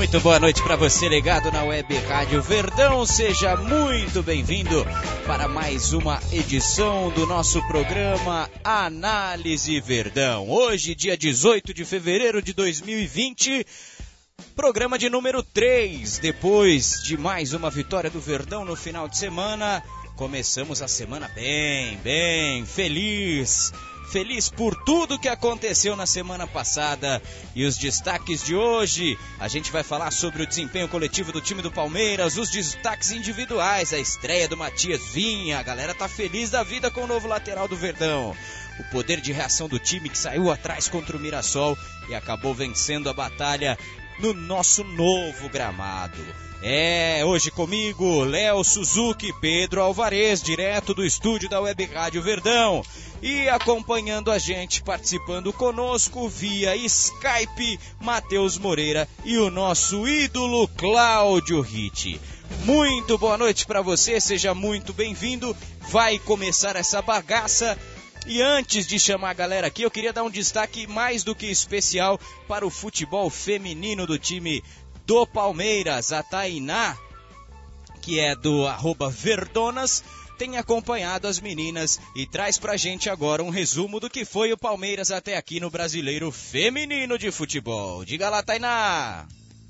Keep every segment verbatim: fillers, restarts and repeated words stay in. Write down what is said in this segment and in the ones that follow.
Muito boa noite para você ligado na Web Rádio Verdão, seja muito bem-vindo para mais uma edição do nosso programa Análise Verdão. Hoje, dia dezoito de fevereiro de dois mil e vinte, programa de número três, depois de mais uma vitória do Verdão no final de semana, começamos a semana bem, bem feliz. Feliz por tudo que aconteceu na semana passada e os destaques de hoje. A gente vai falar sobre o desempenho coletivo do time do Palmeiras, os destaques individuais, a estreia do Matias Vinha. A galera tá feliz da vida com o novo lateral do Verdão. O poder de reação do time que saiu atrás contra o Mirassol e acabou vencendo a batalha no nosso novo gramado. É, hoje comigo, Léo Suzuki, Pedro Alvarez, direto do estúdio da Web Rádio Verdão. E acompanhando a gente, participando conosco via Skype, Matheus Moreira e o nosso ídolo Cláudio Ritt. Muito boa noite para você, seja muito bem-vindo. Vai começar essa bagaça. E antes de chamar a galera aqui, eu queria dar um destaque mais do que especial para o futebol feminino do time do Palmeiras. A Tainá, que é do arroba Verdonas, tem acompanhado as meninas e traz pra gente agora um resumo do que foi o Palmeiras até aqui no Brasileiro Feminino de Futebol. Diga lá, Tainá!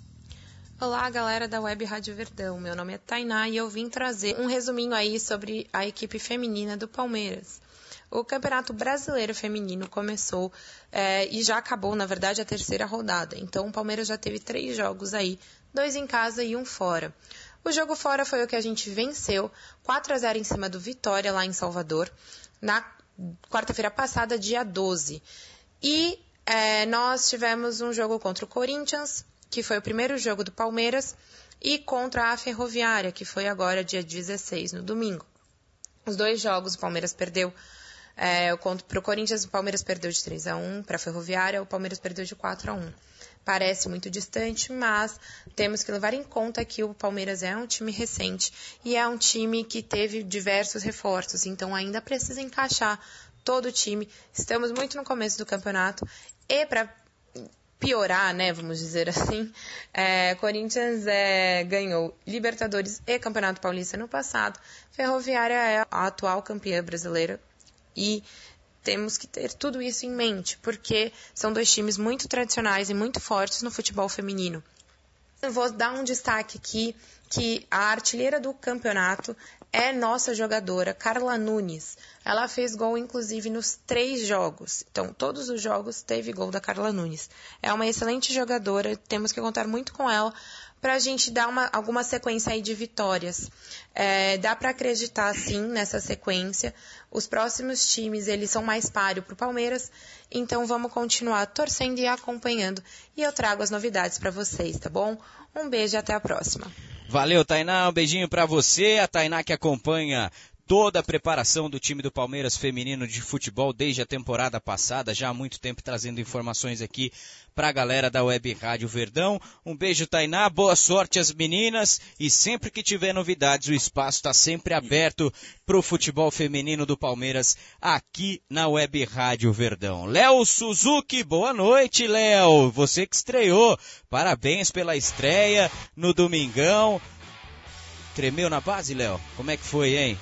Olá, galera da Web Rádio Verdão. Meu nome é Tainá e eu vim trazer um resuminho aí sobre a equipe feminina do Palmeiras. O Campeonato Brasileiro Feminino começou é, e já acabou, na verdade, a terceira rodada. Então, o Palmeiras já teve três jogos aí, dois em casa e um fora. O jogo fora foi o que a gente venceu, quatro a zero em cima do Vitória, lá em Salvador, na quarta-feira passada, dia doze. E é, nós tivemos um jogo contra o Corinthians, que foi o primeiro jogo do Palmeiras, e contra a Ferroviária, que foi agora dia dezesseis, no domingo. Os dois jogos o Palmeiras perdeu. É, para o Corinthians, o Palmeiras perdeu de três a um, para a Ferroviária, o Palmeiras perdeu de quatro a um. Parece muito distante, mas temos que levar em conta que o Palmeiras é um time recente e é um time que teve diversos reforços, então ainda precisa encaixar todo o time. Estamos muito no começo do campeonato e para piorar, né, vamos dizer assim, é, Corinthians é, ganhou Libertadores e Campeonato Paulista no passado, Ferroviária é a atual campeã brasileira e temos que ter tudo isso em mente, porque são dois times muito tradicionais e muito fortes no futebol feminino. Eu vou dar um destaque aqui, que a artilheira do campeonato é nossa jogadora, Carla Nunes. Ela fez gol, inclusive, nos três jogos. Então, todos os jogos teve gol da Carla Nunes. É uma excelente jogadora, temos que contar muito com ela para a gente dar uma, alguma sequência aí de vitórias. É, dá para acreditar, sim, nessa sequência. Os próximos times, eles são mais páreo para o Palmeiras, então vamos continuar torcendo e acompanhando. E eu trago as novidades para vocês, tá bom? Um beijo e até a próxima. Valeu, Tainá, um beijinho para você. A Tainá que acompanha toda a preparação do time do Palmeiras feminino de futebol desde a temporada passada, já há muito tempo trazendo informações aqui para a galera da Web Rádio Verdão. Um beijo, Tainá, boa sorte às meninas e sempre que tiver novidades o espaço está sempre aberto para o futebol feminino do Palmeiras aqui na Web Rádio Verdão. Léo Suzuki, boa noite, Léo, você que estreou, parabéns pela estreia no domingão. Tremeu na base, Léo? Como é que foi, hein?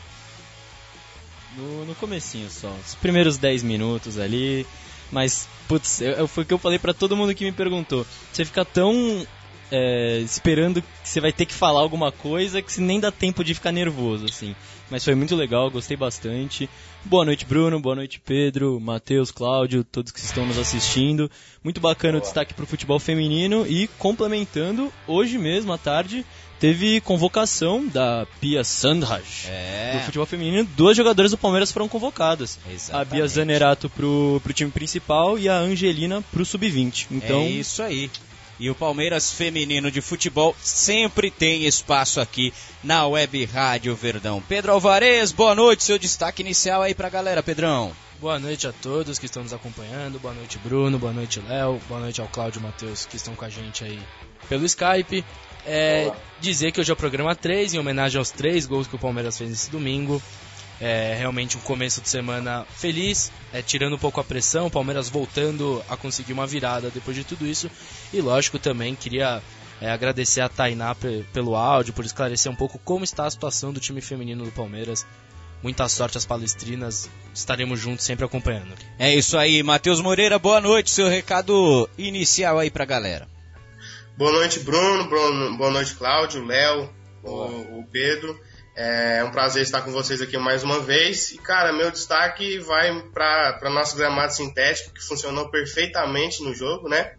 No, no comecinho só, os primeiros dez minutos ali, mas, putz, eu, eu, foi o que eu falei pra todo mundo que me perguntou. Você fica tão é, esperando que você vai ter que falar alguma coisa que nem dá tempo de ficar nervoso, assim. Mas foi muito legal, gostei bastante. Boa noite, Bruno, boa noite, Pedro, Matheus, Cláudio, todos que estão nos assistindo. Muito bacana o destaque pro futebol feminino e complementando, hoje mesmo à tarde teve convocação da Pia Sandhage, é. do futebol feminino. Duas jogadoras do Palmeiras foram convocadas. Exatamente. A Bia Zanerato pro, pro time principal e a Angelina pro sub vinte. Então, é isso aí. E o Palmeiras feminino de futebol sempre tem espaço aqui na Web Rádio Verdão. Pedro Alvarez, boa noite, seu destaque inicial aí pra galera, Pedrão. Boa noite a todos que estão nos acompanhando, boa noite Bruno, boa noite Léo, boa noite ao Cláudio e Matheus que estão com a gente aí pelo Skype. É, dizer que hoje é o programa três, em homenagem aos três gols que o Palmeiras fez nesse domingo. É realmente um começo de semana feliz, é, tirando um pouco a pressão, o Palmeiras voltando a conseguir uma virada depois de tudo isso. E lógico também queria É, agradecer a Tainá p- pelo áudio, por esclarecer um pouco como está a situação do time feminino do Palmeiras. Muita sorte às palestrinas, estaremos juntos sempre acompanhando. É isso aí, Matheus Moreira, boa noite, seu recado inicial aí pra galera. Boa noite, Bruno, Bruno boa noite, Cláudio, Léo, o, o Pedro. É um prazer estar com vocês aqui mais uma vez. E, cara, meu destaque vai para nosso gramado sintético, que funcionou perfeitamente no jogo, né?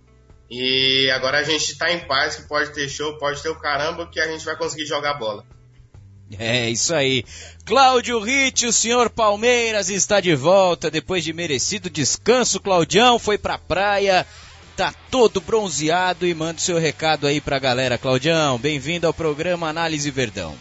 E agora a gente tá em paz, que pode ter show, pode ter o caramba, que a gente vai conseguir jogar bola. É isso aí. Cláudio Ritt, o senhor Palmeiras está de volta depois de merecido descanso. Claudião foi pra praia, tá todo bronzeado e manda o seu recado aí pra galera. Claudião, bem-vindo ao programa Análise Verdão.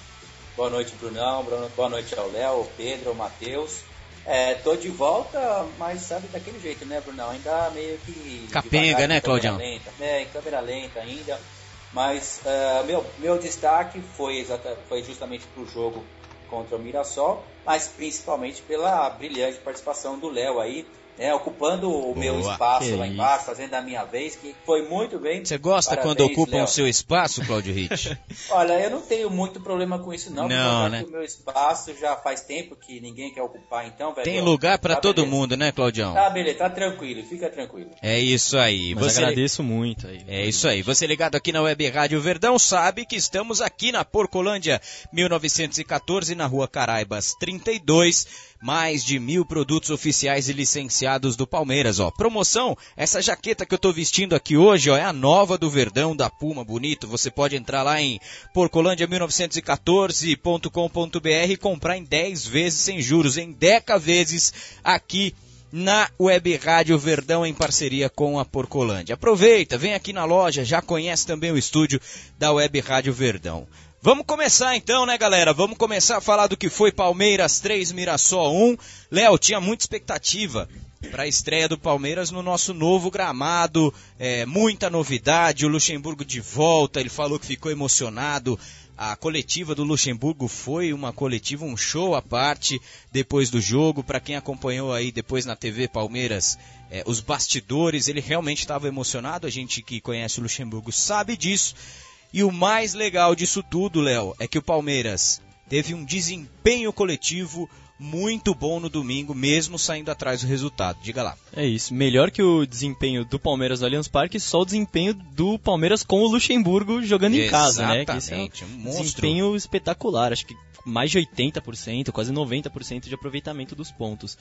Boa noite, Brunão. Boa noite ao Léo, ao Pedro, ao Matheus. É, tô de volta, mas sabe daquele jeito, né, Brunão? Ainda meio que... Capenga, devagar, né, Claudião? Lenta, é, em câmera lenta ainda. Mas uh, meu, meu destaque foi, exata, foi justamente pro jogo contra o Mirassol, mas principalmente pela brilhante participação do Léo aí, né, ocupando o Boa, meu espaço lá isso. embaixo, fazendo a minha vez, que foi muito bem. Você gosta Parabéns, quando ocupam Léo. o seu espaço, Cláudio Ritt? Olha, eu não tenho muito problema com isso não, Não, porque né? o meu espaço já faz tempo que ninguém quer ocupar, então, velho. Tem lugar pra tá todo beleza. mundo, né, Claudião? Tá, beleza, tá tranquilo, fica tranquilo. É isso aí. Mas Você... agradeço muito aí. É isso aí. Você ligado aqui na Web Rádio Verdão sabe que estamos aqui na Porcolândia mil novecentos e catorze, na Rua Caraibas trinta e dois. Mais de mil produtos oficiais e licenciados do Palmeiras, ó. Promoção, essa jaqueta que eu tô vestindo aqui hoje, ó, é a nova do Verdão da Puma, bonito. Você pode entrar lá em porcolândia mil novecentos e catorze ponto com ponto b r e comprar em dez vezes sem juros, em dez vezes aqui na Web Rádio Verdão em parceria com a Porcolândia. Aproveita, vem aqui na loja, já conhece também o estúdio da Web Rádio Verdão. Vamos começar então, né, galera? Vamos começar a falar do que foi Palmeiras três, Mirassol um. Léo, tinha muita expectativa para a estreia do Palmeiras no nosso novo gramado, é, muita novidade, o Luxemburgo de volta, ele falou que ficou emocionado. A coletiva do Luxemburgo foi uma coletiva, um show à parte depois do jogo. Para quem acompanhou aí depois na T V Palmeiras, é, os bastidores, ele realmente estava emocionado. A gente que conhece o Luxemburgo sabe disso. E o mais legal disso tudo, Léo, é que o Palmeiras teve um desempenho coletivo muito bom no domingo, mesmo saindo atrás do resultado. Diga lá. É isso. Melhor que o desempenho do Palmeiras no Allianz Parque, só o desempenho do Palmeiras com o Luxemburgo jogando em casa, né? Que esse é um Exatamente, um monstro. desempenho espetacular. Acho que mais de oitenta por cento, quase noventa por cento de aproveitamento dos pontos.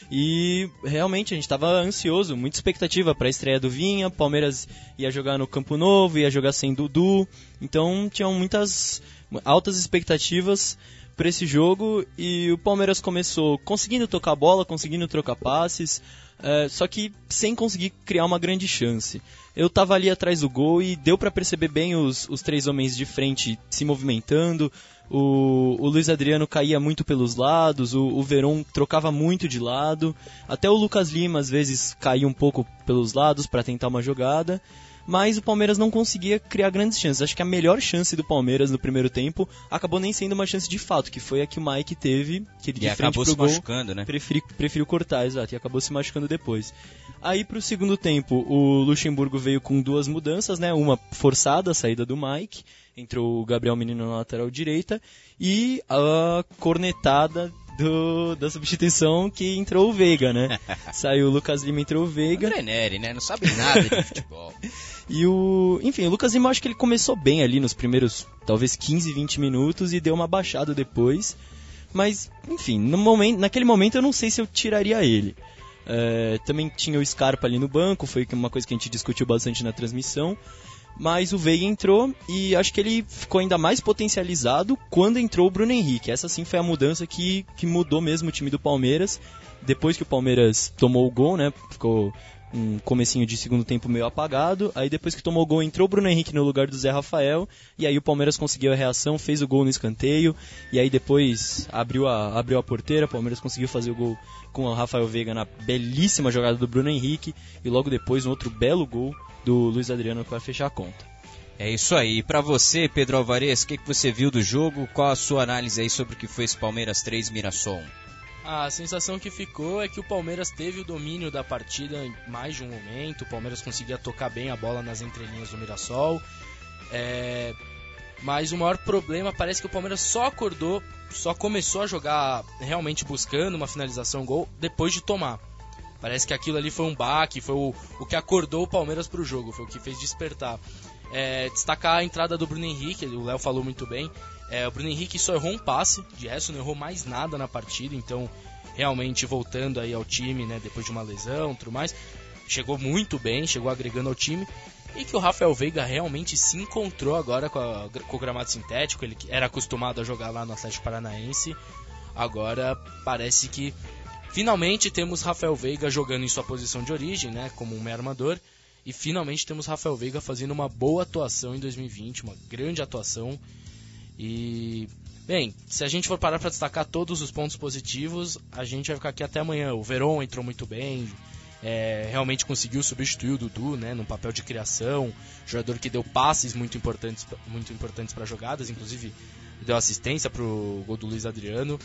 E realmente a gente estava ansioso, muita expectativa para a estreia do Vinha. Palmeiras ia jogar no Campo Novo, ia jogar sem Dudu. Então tinham muitas altas expectativas para esse jogo, e o Palmeiras começou conseguindo tocar a bola, conseguindo trocar passes, é, só que sem conseguir criar uma grande chance. Eu tava ali atrás do gol e deu para perceber bem os, os três homens de frente se movimentando. O, o Luiz Adriano caía muito pelos lados, o, o Veron trocava muito de lado, até o Lucas Lima às vezes caía um pouco pelos lados para tentar uma jogada. Mas o Palmeiras não conseguia criar grandes chances. Acho que a melhor chance do Palmeiras no primeiro tempo acabou nem sendo uma chance de fato, que foi a que o Mike teve, que ele de e frente acabou pro se gol, machucando, né? Preferi, preferiu cortar, exato, e acabou se machucando depois. Aí pro segundo tempo, o Luxemburgo veio com duas mudanças, né? Uma forçada, a saída do Mike, entrou o Gabriel Menino na lateral direita, e a cornetada Do, da substituição, que entrou o Veiga, né? Saiu o Lucas Lima, entrou o Veiga. André Neri, né? Não sabe nada de futebol. E o... Enfim, o Lucas Lima, acho que ele começou bem ali nos primeiros, talvez, quinze, vinte minutos e deu uma baixada depois. Mas, enfim, no momento, naquele momento eu não sei se eu tiraria ele. É, também tinha o Scarpa ali no banco, foi uma coisa que a gente discutiu bastante na transmissão. Mas o Veiga entrou e acho que ele ficou ainda mais potencializado quando entrou o Bruno Henrique. Essa sim foi a mudança que, que mudou mesmo o time do Palmeiras. Depois que o Palmeiras tomou o gol, né? Ficou um comecinho de segundo tempo meio apagado. Aí depois que tomou o gol, entrou o Bruno Henrique no lugar do Zé Rafael. E aí o Palmeiras conseguiu a reação, fez o gol no escanteio. E aí depois abriu a, abriu a porteira, o Palmeiras conseguiu fazer o gol com o Rafael Veiga na belíssima jogada do Bruno Henrique. E logo depois um outro belo gol do Luiz Adriano para fechar a conta. É isso aí. E pra você, Pedro Alvarez, o que, que você viu do jogo? Qual a sua análise aí sobre o que foi esse Palmeiras três, Mirassol um? A sensação que ficou é que o Palmeiras teve o domínio da partida em mais de um momento. O Palmeiras conseguia tocar bem a bola nas entrelinhas do Mirassol. É, mas o maior problema, parece que o Palmeiras só acordou, só começou a jogar realmente buscando uma finalização gol depois de tomar. Parece que aquilo ali foi um baque, foi o, o que acordou o Palmeiras para o jogo, foi o que fez despertar. É, destacar a entrada do Bruno Henrique, o Léo falou muito bem. É, o Bruno Henrique só errou um passe, de resto não errou mais nada na partida, então realmente voltando aí ao time, né, depois de uma lesão e tudo mais, chegou muito bem, chegou agregando ao time. E que o Rafael Veiga realmente se encontrou agora com, a, com o gramado sintético, ele era acostumado a jogar lá no Atlético Paranaense, agora parece que finalmente temos Rafael Veiga jogando em sua posição de origem, né, como um meio armador, e finalmente temos Rafael Veiga fazendo uma boa atuação em dois mil e vinte, uma grande atuação. E, bem, se a gente for parar para destacar todos os pontos positivos, a gente vai ficar aqui até amanhã. O Veron entrou muito bem, é, realmente conseguiu substituir o Dudu, né, no papel de criação, jogador que deu passes muito importantes, muito importantes para jogadas, inclusive deu assistência para o gol do Luiz Adriano.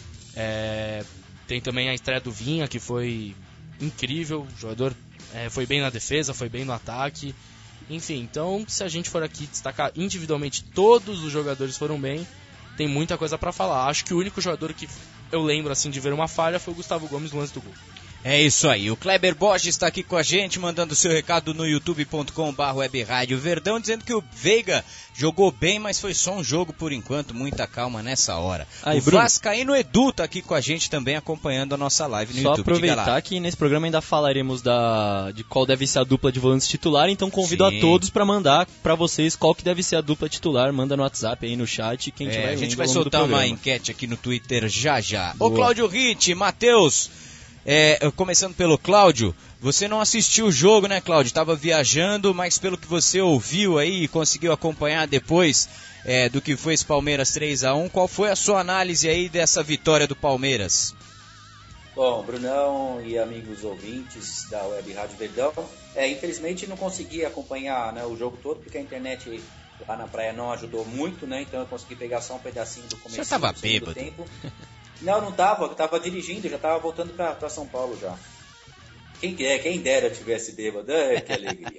É, tem também a estreia do Vinha, que foi incrível, o jogador é, foi bem na defesa, foi bem no ataque. Enfim, então se a gente for aqui destacar individualmente, todos os jogadores foram bem, tem muita coisa para falar. Acho que o único jogador que eu lembro assim de ver uma falha foi o Gustavo Gomes no lance do gol. É isso aí, o Kleber Borges está aqui com a gente, mandando seu recado no youtube ponto com barra web rádio Verdão, dizendo que o Veiga jogou bem, mas foi só um jogo por enquanto, muita calma nessa hora. Aí, o Bruno, Vascaíno Edu está aqui com a gente também, acompanhando a nossa live no só YouTube. Só aproveitar que nesse programa ainda falaremos da, de qual deve ser a dupla de volantes titular, então convido Sim. a todos para mandar para vocês qual que deve ser a dupla titular, manda no WhatsApp aí no chat, quem é, tiver a gente vai soltar uma enquete aqui no Twitter já já. Boa. Ô Cláudio Ritt, Matheus... É, começando pelo Cláudio, você não assistiu o jogo, né, Cláudio? Estava viajando, mas pelo que você ouviu aí e conseguiu acompanhar depois é, do que foi esse Palmeiras três a um, qual foi a sua análise aí dessa vitória do Palmeiras? Bom, Brunão e amigos ouvintes da Web Rádio Verdão, é, infelizmente não consegui acompanhar, né, o jogo todo, porque a internet lá na praia não ajudou muito, né? Então eu consegui pegar só um pedacinho do começo do segundo tempo. Você estava bêbado? Não, não tava, eu tava dirigindo, já tava voltando pra, pra São Paulo já. Quem, é, quem dera eu tivesse bêbado, é, que alegria.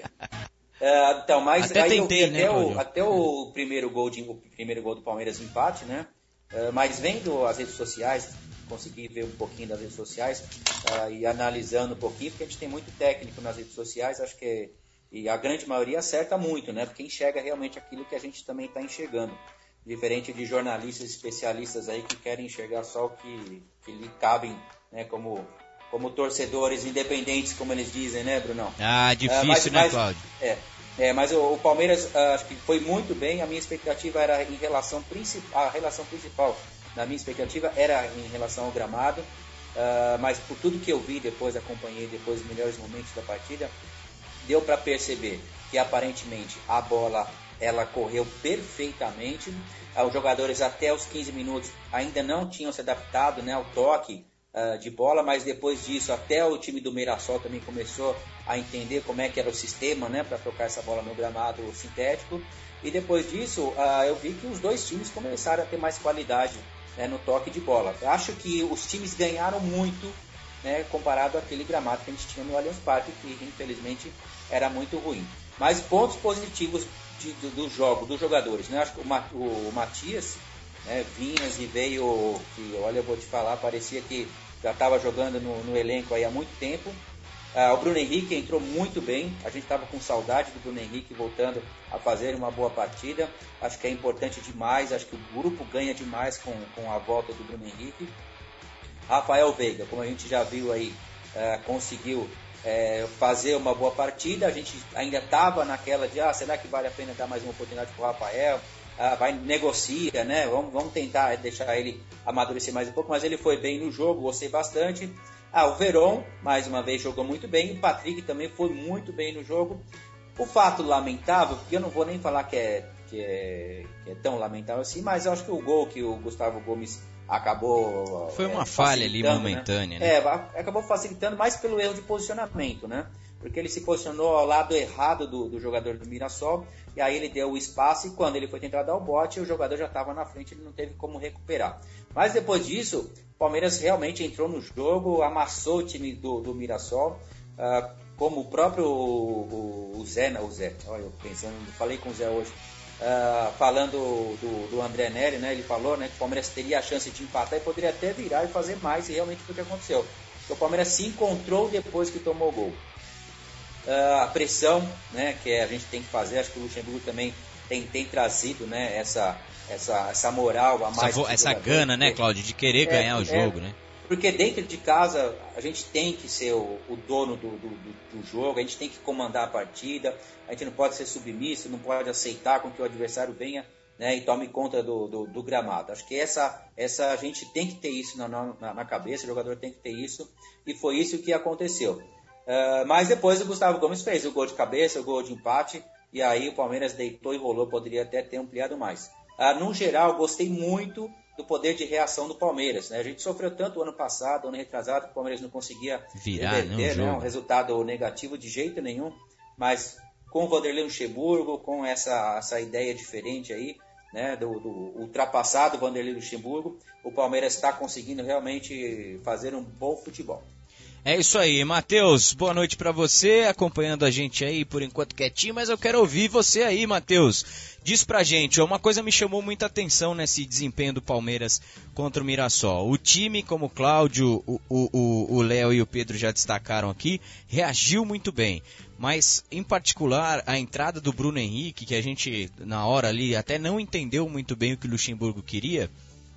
É, então, mas até aí tentei, eu vi né, até, o, até o primeiro gol de, o primeiro gol do Palmeiras, empate, né? É, mas vendo as redes sociais, consegui ver um pouquinho das redes sociais uh, e analisando um pouquinho, porque a gente tem muito técnico nas redes sociais, acho que e a grande maioria acerta muito, né? Porque enxerga realmente aquilo que a gente também está enxergando. Diferente de jornalistas especialistas aí que querem enxergar só o que, que lhe cabem, né, como, como torcedores independentes, como eles dizem, né, Brunão? Ah, difícil, uh, mas, né, mas, Cláudio? É, é mas o, o Palmeiras uh, acho que foi muito bem, a minha expectativa era em relação principal, a relação principal da minha expectativa era em relação ao gramado, uh, mas por tudo que eu vi depois, acompanhei depois os melhores momentos da partida, deu para perceber que aparentemente a bola ela correu perfeitamente. Os jogadores até os quinze minutos ainda não tinham se adaptado, né, ao toque uh, de bola, mas depois disso até o time do Mirassol também começou a entender como é que era o sistema, né, para tocar essa bola no gramado sintético. E depois disso uh, eu vi que os dois times começaram a ter mais qualidade, né, no toque de bola. Eu acho que os times ganharam muito, né, comparado àquele gramado que a gente tinha no Allianz Parque, que infelizmente era muito ruim. Mas pontos positivos de, do, do jogo, dos jogadores, né? Acho que o, Ma, o, o Matias, né, Vinhas e veio, que olha, eu vou te falar, parecia que já estava jogando no, no elenco aí há muito tempo. Ah, o Bruno Henrique entrou muito bem, a gente estava com saudade do Bruno Henrique voltando a fazer uma boa partida. Acho que é importante demais, acho que o grupo ganha demais com, com a volta do Bruno Henrique. Rafael Veiga, como a gente já viu aí, ah, conseguiu É, fazer uma boa partida. A gente ainda estava naquela de, ah, será que vale a pena dar mais uma oportunidade para o Rafael? Ah, vai, negocia, né? Vamos, vamos tentar deixar ele amadurecer mais um pouco, mas ele foi bem no jogo, gostei bastante. Ah, o Veron, mais uma vez, jogou muito bem. O Patrick também foi muito bem no jogo. O fato lamentável, porque eu não vou nem falar que é, que é, que é tão lamentável assim, mas eu acho que o gol que o Gustavo Gomes acabou foi uma é, falha ali momentânea, né? né? É, acabou facilitando mais pelo erro de posicionamento, né? Porque ele se posicionou ao lado errado do, do jogador do Mirassol, e aí ele deu o espaço, e quando ele foi tentar dar o bote, o jogador já estava na frente, ele não teve como recuperar. Mas depois disso, o Palmeiras realmente entrou no jogo, amassou o time do, do Mirassol, uh, como o próprio o, o Zé, não, o Zé, olha, eu pensando, falei com o Zé hoje, Uh, falando do, do André Neri, né, ele falou, né, que o Palmeiras teria a chance de empatar e poderia até virar e fazer mais, e realmente foi o que aconteceu. Porque o Palmeiras se encontrou depois que tomou o gol. Uh, a pressão, né, que a gente tem que fazer, acho que o Luxemburgo também tem, tem trazido, né, essa, essa, essa moral a mais. Essa, essa gana, né, Cláudio, de querer é, ganhar o jogo, é, né? Porque dentro de casa a gente tem que ser o, o dono do, do, do jogo, a gente tem que comandar a partida, a gente não pode ser submisso, não pode aceitar com que o adversário venha, né, e tome conta do, do, do gramado. Acho que essa, essa, a gente tem que ter isso na, na, na cabeça, o jogador tem que ter isso, e foi isso que aconteceu. Uh, mas depois o Gustavo Gomes fez o gol de cabeça, o gol de empate, e aí o Palmeiras deitou e rolou, poderia até ter ampliado mais. Uh, no geral, gostei muito do poder de reação do Palmeiras, né? A gente sofreu tanto o ano passado, ano retrasado, que o Palmeiras não conseguia virar, reverter, né, um resultado negativo de jeito nenhum, mas com o Vanderlei Luxemburgo, com essa, essa ideia diferente aí, né, do, do ultrapassado Vanderlei Luxemburgo, o Palmeiras está conseguindo realmente fazer um bom futebol. É isso aí, Matheus, boa noite pra você, acompanhando a gente aí por enquanto quietinho, mas eu quero ouvir você aí, Matheus. Diz pra gente, uma coisa me chamou muita atenção nesse desempenho do Palmeiras contra o Mirassol. O time, como o Cláudio, o Léo e o Pedro já destacaram aqui, reagiu muito bem. Mas, em particular, a entrada do Bruno Henrique, que a gente, na hora ali, até não entendeu muito bem o que o Luxemburgo queria.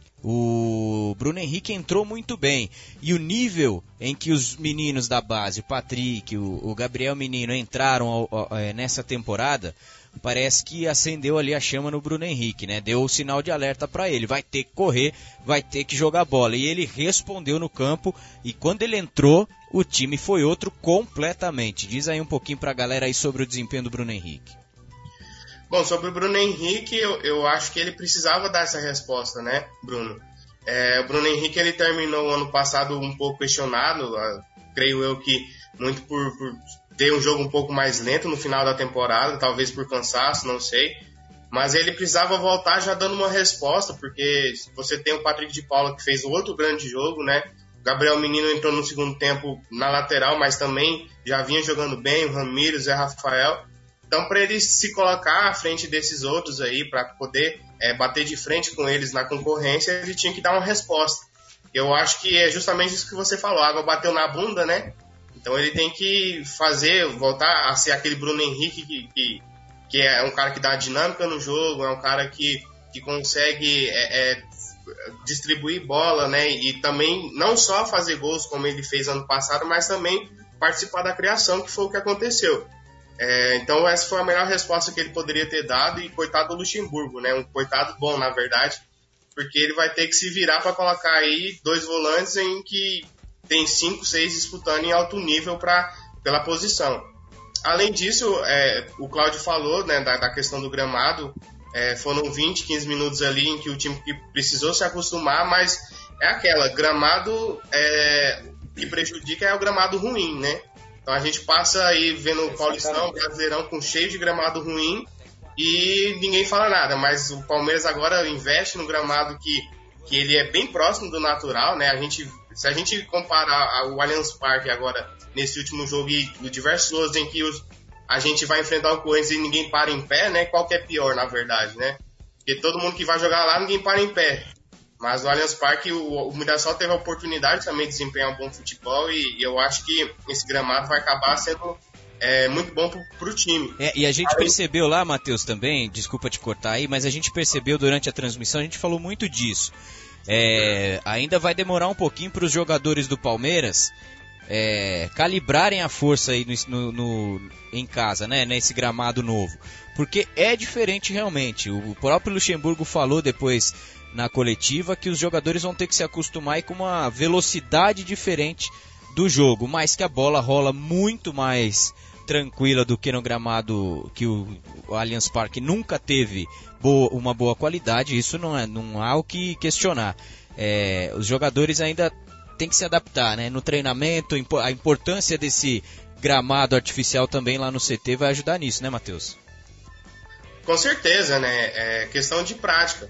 O Bruno Henrique entrou muito bem. E o nível em que os meninos da base, o Patrick, o, o Gabriel Menino, entraram ao, ao, nessa temporada, parece que acendeu ali a chama no Bruno Henrique, né? Deu o sinal de alerta para ele. Vai ter que correr, vai ter que jogar bola. E ele respondeu no campo. E quando ele entrou, o time foi outro completamente. Diz aí um pouquinho pra galera aí sobre o desempenho do Bruno Henrique. Bom, sobre o Bruno Henrique, eu, eu acho que ele precisava dar essa resposta, né, Bruno? É, o Bruno Henrique, ele terminou o ano passado um pouco questionado, uh, creio eu que muito por, por ter um jogo um pouco mais lento no final da temporada, talvez por cansaço, não sei. Mas ele precisava voltar já dando uma resposta, porque você tem o Patrick de Paula que fez outro grande jogo, né? O Gabriel Menino entrou no segundo tempo na lateral, mas também já vinha jogando bem, o Ramiro, o Zé Rafael. Então, para ele se colocar à frente desses outros aí, para poder é, bater de frente com eles na concorrência, ele tinha que dar uma resposta. Eu acho que é justamente isso que você falou, a água bateu na bunda, né? Então ele tem que fazer, voltar a ser aquele Bruno Henrique que, que, que é um cara que dá dinâmica no jogo, é um cara que, que consegue é, é, distribuir bola, né? E também não só fazer gols como ele fez ano passado, mas também participar da criação, que foi o que aconteceu. É, então essa foi a melhor resposta que ele poderia ter dado, e coitado do Luxemburgo, né? Um coitado bom, na verdade, porque ele vai ter que se virar para colocar aí dois volantes em que tem cinco, seis disputando em alto nível pra, pela posição. Além disso, é, o Cláudio falou, né, da, da questão do gramado, é, foram vinte, quinze minutos ali em que o time precisou se acostumar, mas é aquela, gramado é, que prejudica é o gramado ruim, né? Então a gente passa aí vendo o Paulistão, o Brasileirão com cheio de gramado ruim e ninguém fala nada, mas o Palmeiras agora investe no gramado que, que ele é bem próximo do natural, né? A gente, se a gente comparar o Allianz Parque agora, nesse último jogo e diversos outros em que os, a gente vai enfrentar o Corinthians e ninguém para em pé, né? Qual que é pior, na verdade, né? Porque todo mundo que vai jogar lá, ninguém para em pé. Mas no Allianz Parque, o, o Mirassol teve a oportunidade também de desempenhar um bom futebol e, e eu acho que esse gramado vai acabar sendo é, muito bom pro, pro time. É, e a gente percebeu lá, Matheus, também, desculpa te cortar aí, mas a gente percebeu durante a transmissão, a gente falou muito disso. É, ainda vai demorar um pouquinho para os jogadores do Palmeiras é, calibrarem a força aí no, no, no, em casa, né, nesse gramado novo. Porque é diferente realmente. O próprio Luxemburgo falou depois na coletiva que os jogadores vão ter que se acostumar aí com uma velocidade diferente do jogo, mas que a bola rola muito mais tranquila do que no gramado que o, o Allianz Parque nunca teve boa, uma boa qualidade. Isso não, é, não há o que questionar. É, os jogadores ainda têm que se adaptar, né? No treinamento, a importância desse gramado artificial também lá no C T vai ajudar nisso, né, Matheus? Com certeza, né? É questão de prática.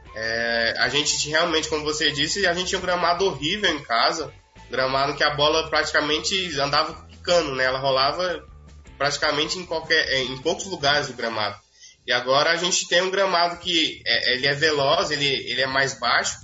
É, a gente realmente, como você disse, a gente tinha um gramado horrível em casa, gramado que a bola praticamente andava quicando, né? Ela rolava praticamente em, qualquer, em poucos lugares do gramado. E agora a gente tem um gramado que é, ele é veloz, ele, ele é mais baixo.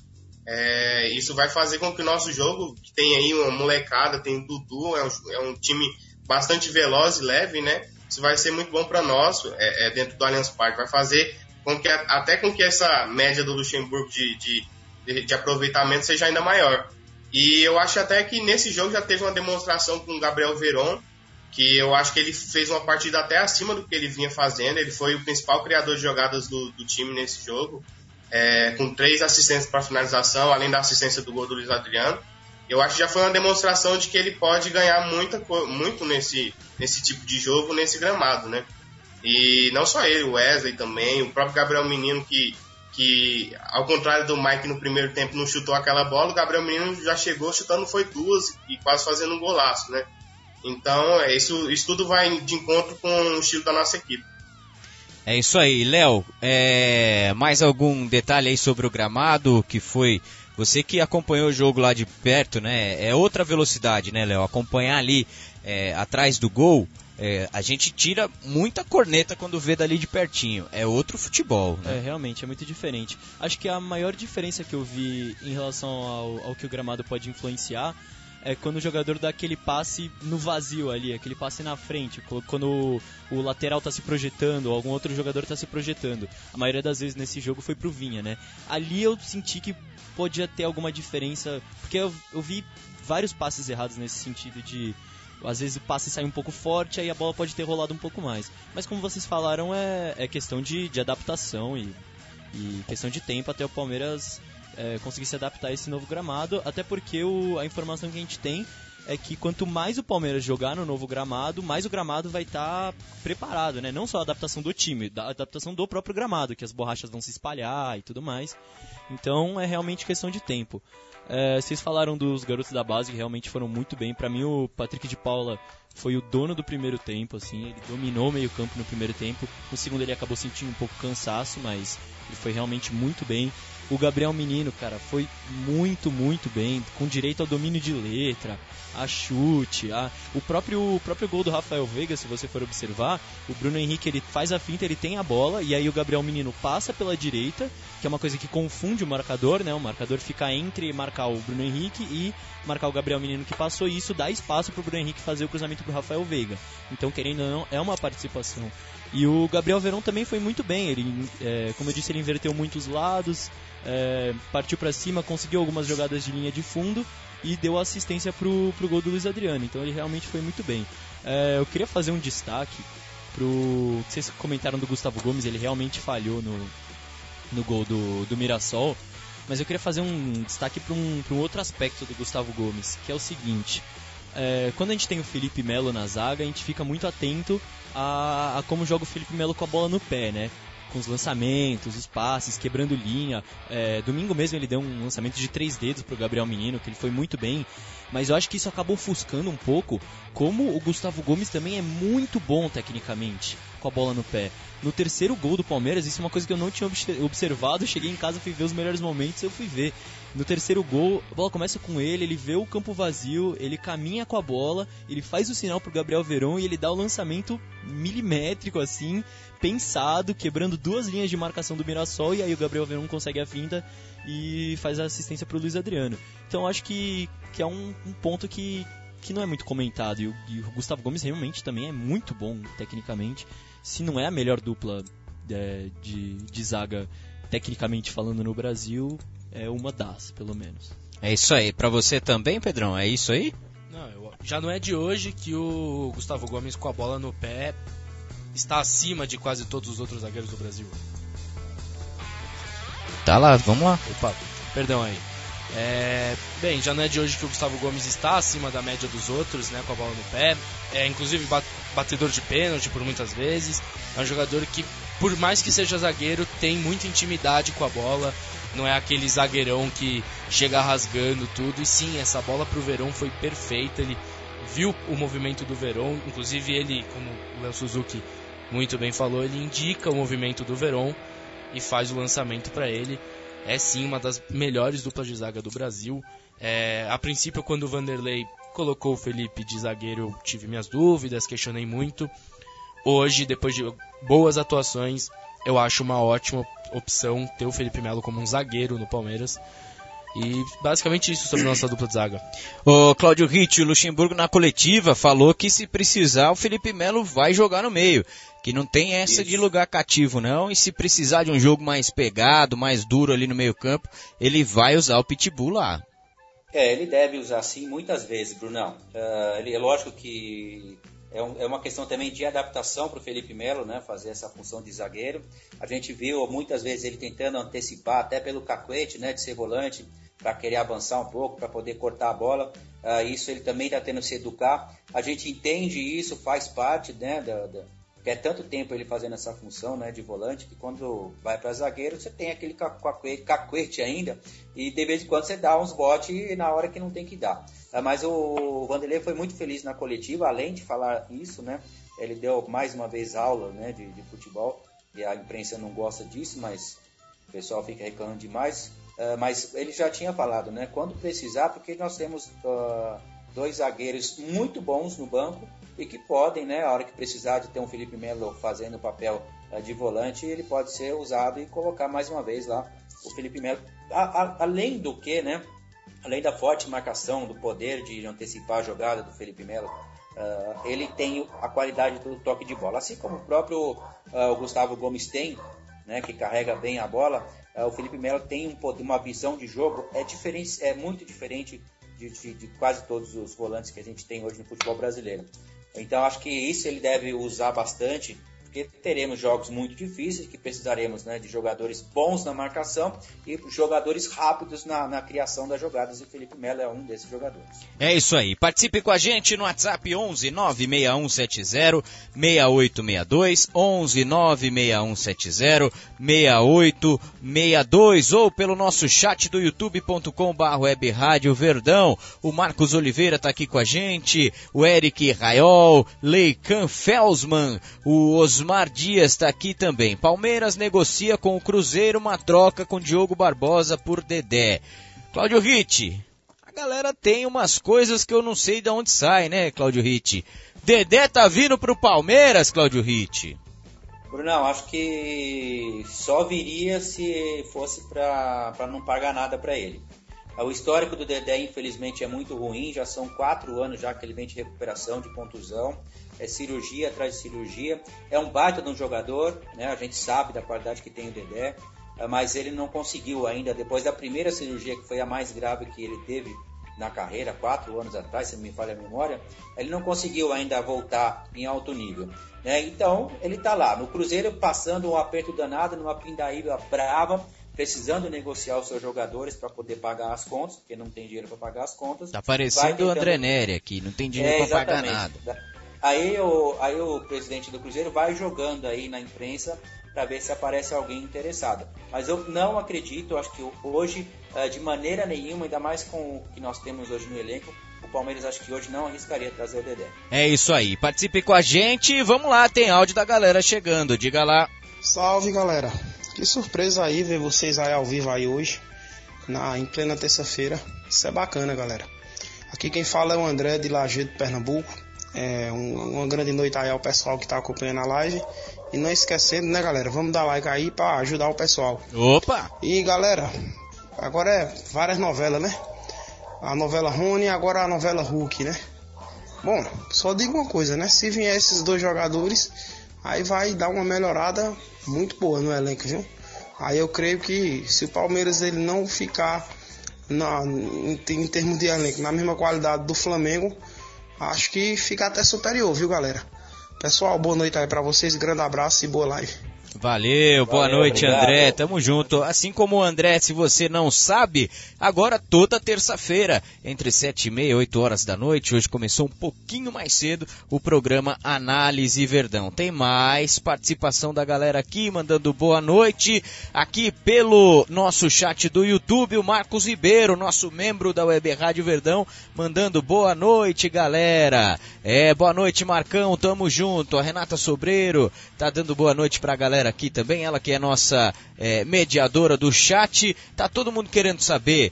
É, isso vai fazer com que o nosso jogo, que tem aí uma molecada, tem o Dudu, é um, é um time bastante veloz e leve, né? Isso vai ser muito bom para nós, é, é, dentro do Allianz Parque. Vai fazer com que, até com que essa média do Luxemburgo de, de, de, de aproveitamento seja ainda maior. E eu acho até que nesse jogo já teve uma demonstração com o Gabriel Veron, que eu acho que ele fez uma partida até acima do que ele vinha fazendo. Ele foi o principal criador de jogadas do, do time nesse jogo, é, com três assistências para finalização, além da assistência do gol do Luiz Adriano. Eu acho que já foi uma demonstração de que ele pode ganhar muita, muito nesse, nesse tipo de jogo, nesse gramado, né? E não só ele, o Wesley também, o próprio Gabriel Menino, que, que ao contrário do Mike no primeiro tempo não chutou aquela bola, o Gabriel Menino já chegou chutando, foi duas e quase fazendo um golaço, né? Então, isso, isso tudo vai de encontro com o estilo da nossa equipe. É isso aí, Léo. É, mais algum detalhe aí sobre o gramado, que foi... Você que acompanhou o jogo lá de perto, né? É outra velocidade, né, Léo? Acompanhar ali é, atrás do gol, é, a gente tira muita corneta quando vê dali de pertinho. É outro futebol, né? É, realmente, é muito diferente. Acho que a maior diferença que eu vi em relação ao, ao que o gramado pode influenciar é quando o jogador dá aquele passe no vazio ali, aquele passe na frente, quando o, o lateral tá se projetando, ou algum outro jogador tá se projetando. A maioria das vezes nesse jogo foi pro Vinha, né? Ali eu senti que podia ter alguma diferença, porque eu, eu vi vários passes errados nesse sentido de... Às vezes o passe sai um pouco forte, aí a bola pode ter rolado um pouco mais. Mas como vocês falaram, é, é questão de, de adaptação e, e questão de tempo até o Palmeiras... É, conseguir se adaptar a esse novo gramado, até porque o, a informação que a gente tem é que quanto mais o Palmeiras jogar no novo gramado, mais o gramado vai estar tá preparado, né? Não só a adaptação do time, a adaptação do próprio gramado, que as borrachas vão se espalhar e tudo mais. Então é realmente questão de tempo. É, vocês falaram dos garotos da base que realmente foram muito bem. Pra mim o Patrick de Paula foi o dono do primeiro tempo, assim, ele dominou o meio campo no primeiro tempo. No segundo ele acabou sentindo um pouco cansaço, mas ele foi realmente muito bem. O Gabriel Menino, cara, foi muito, muito bem, com direito ao domínio de letra, a chute, a... O, próprio, o próprio gol do Rafael Veiga, se você for observar, o Bruno Henrique, ele faz a finta, ele tem a bola, e aí o Gabriel Menino passa pela direita, que é uma coisa que confunde o marcador, né? O marcador fica entre marcar o Bruno Henrique e marcar o Gabriel Menino que passou, e isso dá espaço pro Bruno Henrique fazer o cruzamento pro Rafael Veiga. Então, querendo ou não, é uma participação. E o Gabriel Veron também foi muito bem, ele, é, como eu disse, ele inverteu muitos lados, é, partiu para cima, conseguiu algumas jogadas de linha de fundo e deu assistência pro, pro gol do Luiz Adriano, então ele realmente foi muito bem. É, eu queria fazer um destaque pro... Vocês comentaram do Gustavo Gomes, ele realmente falhou no, no gol do, do Mirassol, mas eu queria fazer um destaque para um, pra um outro aspecto do Gustavo Gomes, que é o seguinte... É, quando a gente tem o Felipe Melo na zaga, a gente fica muito atento a, a como joga o Felipe Melo com a bola no pé, né? Com os lançamentos, os passes, quebrando linha. É, domingo mesmo ele deu um lançamento de três dedos pro Gabriel Menino, que ele foi muito bem. Mas eu acho que isso acabou ofuscando um pouco como o Gustavo Gomes também é muito bom tecnicamente com a bola no pé. No terceiro gol do Palmeiras, isso é uma coisa que eu não tinha observado. Cheguei em casa, fui ver os melhores momentos, eu fui ver. No terceiro gol, a bola começa com ele, ele vê o campo vazio, ele caminha com a bola, ele faz o sinal pro Gabriel Veron e ele dá o lançamento milimétrico assim, pensado, quebrando duas linhas de marcação do Mirassol, e aí o Gabriel Veron consegue a finta e faz a assistência pro Luiz Adriano. Então acho que, que é um, um ponto que, que não é muito comentado, e o, e o Gustavo Gomes realmente também é muito bom tecnicamente, se não é a melhor dupla é, de, de zaga tecnicamente falando no Brasil, é uma das, pelo menos. É isso aí. Pra você também, Pedrão? É isso aí? Não, eu, já não é de hoje que o Gustavo Gomes com a bola no pé está acima de quase todos os outros zagueiros do Brasil. Tá lá, vamos lá. Opa, perdão aí. É, bem, já não é de hoje que o Gustavo Gomes está acima da média dos outros, né, com a bola no pé. É inclusive batedor de pênalti por muitas vezes. É um jogador que, por mais que seja zagueiro, tem muita intimidade com a bola. Não é aquele zagueirão que chega rasgando tudo. E sim, essa bola pro Veron foi perfeita. Ele viu o movimento do Veron. Inclusive ele, como o Léo Suzuki muito bem falou, ele indica o movimento do Veron e faz o lançamento para ele. É sim uma das melhores duplas de zaga do Brasil. É, a princípio, quando o Vanderlei colocou o Felipe de zagueiro, eu tive minhas dúvidas, questionei muito. hoje, depois de boas atuações, eu acho uma ótima opção ter o Felipe Melo como um zagueiro no Palmeiras. E basicamente isso sobre a nossa dupla de zaga. O Cláudio Ritt, o Luxemburgo na coletiva falou que se precisar o Felipe Melo vai jogar no meio, que não tem essa isso. de lugar cativo não, e se precisar de um jogo mais pegado, mais duro ali no meio campo, ele vai usar o Pitbull lá. É, ele deve usar sim muitas vezes, Brunão. Uh, ele, é lógico que é, um, é uma questão também de adaptação para o Felipe Melo, né, fazer essa função de zagueiro. A gente viu muitas vezes ele tentando antecipar, até pelo cacuete, né, de ser volante, para querer avançar um pouco, para poder cortar a bola. Uh, isso ele também está tendo que se educar. A gente entende isso, faz parte, né, da, da, que é tanto tempo ele fazendo essa função, né, de volante, que quando vai para zagueiro você tem aquele cacuete, cacuete ainda, e de vez em quando você dá uns botes na hora que não tem que dar. Uh, mas o Vanderlei foi muito feliz na coletiva, além de falar isso, né, ele deu mais uma vez aula, né, de, de futebol, e a imprensa não gosta disso, mas o pessoal fica reclamando demais. Uh, mas ele já tinha falado, né? Quando precisar, porque nós temos uh, dois zagueiros muito bons no banco e que podem, né? A hora que precisar de ter um Felipe Melo fazendo o papel uh, de volante, ele pode ser usado e colocar mais uma vez lá o Felipe Melo. A, a, além do que, né? Além da forte marcação, do poder de antecipar a jogada do Felipe Melo, uh, ele tem a qualidade do toque de bola. Assim como o próprio uh, o Gustavo Gomes tem, né? Que carrega bem a bola. O Felipe Melo tem um, uma visão de jogo é, diferente, é muito diferente de, de, de quase todos os volantes que a gente tem hoje no futebol brasileiro. Então acho que isso ele deve usar bastante, porque teremos jogos muito difíceis, que precisaremos, né, de jogadores bons na marcação e jogadores rápidos na, na criação das jogadas, e o Felipe Melo é um desses jogadores. É isso aí, participe com a gente no WhatsApp onze nove seis um sete zero seis oito seis dois, onze nove seis um sete zero seis oito seis dois, ou pelo nosso chat do youtube ponto com barra web rádio Verdão. O Marcos Oliveira está aqui com a gente, o Eric Raiol, Leican Felsman, o Osmar Dias está aqui também. Palmeiras negocia com o Cruzeiro uma troca com Diogo Barbosa por Dedé. Cláudio Ritt, a galera tem umas coisas que eu não sei de onde sai, né, Cláudio Ritt? Dedé tá vindo pro Palmeiras, Cláudio Ritt? Brunão, acho que só viria se fosse para não pagar nada para ele. O histórico do Dedé, infelizmente, é muito ruim. Já são quatro anos já que ele vem de recuperação, de contusão. É cirurgia atrás de cirurgia. É um baita de um jogador, né? A gente sabe da qualidade que tem o Dedé, mas ele não conseguiu ainda, depois da primeira cirurgia, que foi a mais grave que ele teve na carreira, quatro anos atrás, se não me falha a memória, ele não conseguiu ainda voltar em alto nível, né? Então, ele está lá, no Cruzeiro, passando um aperto danado, numa pindaíba brava, precisando negociar os seus jogadores para poder pagar as contas, porque não tem dinheiro para pagar as contas. Tá parecendo tentando... o André Neri aqui, não tem dinheiro é, para pagar nada. Aí o, aí o presidente do Cruzeiro vai jogando aí na imprensa para ver se aparece alguém interessado. Mas eu não acredito, acho que hoje, de maneira nenhuma, ainda mais com o que nós temos hoje no elenco, o Palmeiras acho que hoje não arriscaria trazer o Dedé. É isso aí, participe com a gente, vamos lá, tem áudio da galera chegando, diga lá. Salve, galera, que surpresa aí ver vocês aí ao vivo aí hoje, na, em plena terça-feira, isso é bacana, galera. Aqui quem fala é o André de Lajeado, Pernambuco. É um, uma grande noite aí ao pessoal que está acompanhando a live. E não esquecendo, né, galera, vamos dar like aí para ajudar o pessoal. Opa! E galera, agora é várias novelas, né? A novela Rony e agora a novela Hulk, né? Bom, só digo uma coisa, né? Se vier esses dois jogadores, aí vai dar uma melhorada muito boa no elenco, viu? Aí eu creio que se o Palmeiras ele não ficar na, em, em termos de elenco na mesma qualidade do Flamengo, acho que fica até superior, viu, galera? Pessoal, boa noite aí pra vocês, grande abraço e boa live. Valeu, boa Valeu, noite, obrigado. André, tamo junto. Assim como o André, se você não sabe, agora toda terça-feira, entre sete e meia e oito horas da noite, hoje começou um pouquinho mais cedo o programa Análise Verdão. Tem mais participação da galera aqui, mandando boa noite, aqui pelo nosso chat do YouTube, o Marcos Ribeiro, nosso membro da Web Rádio Verdão, mandando boa noite, galera. É, boa noite, Marcão, tamo junto. A Renata Sobreiro tá dando boa noite pra galera aqui também, ela que é nossa é, mediadora do chat. Tá todo mundo querendo saber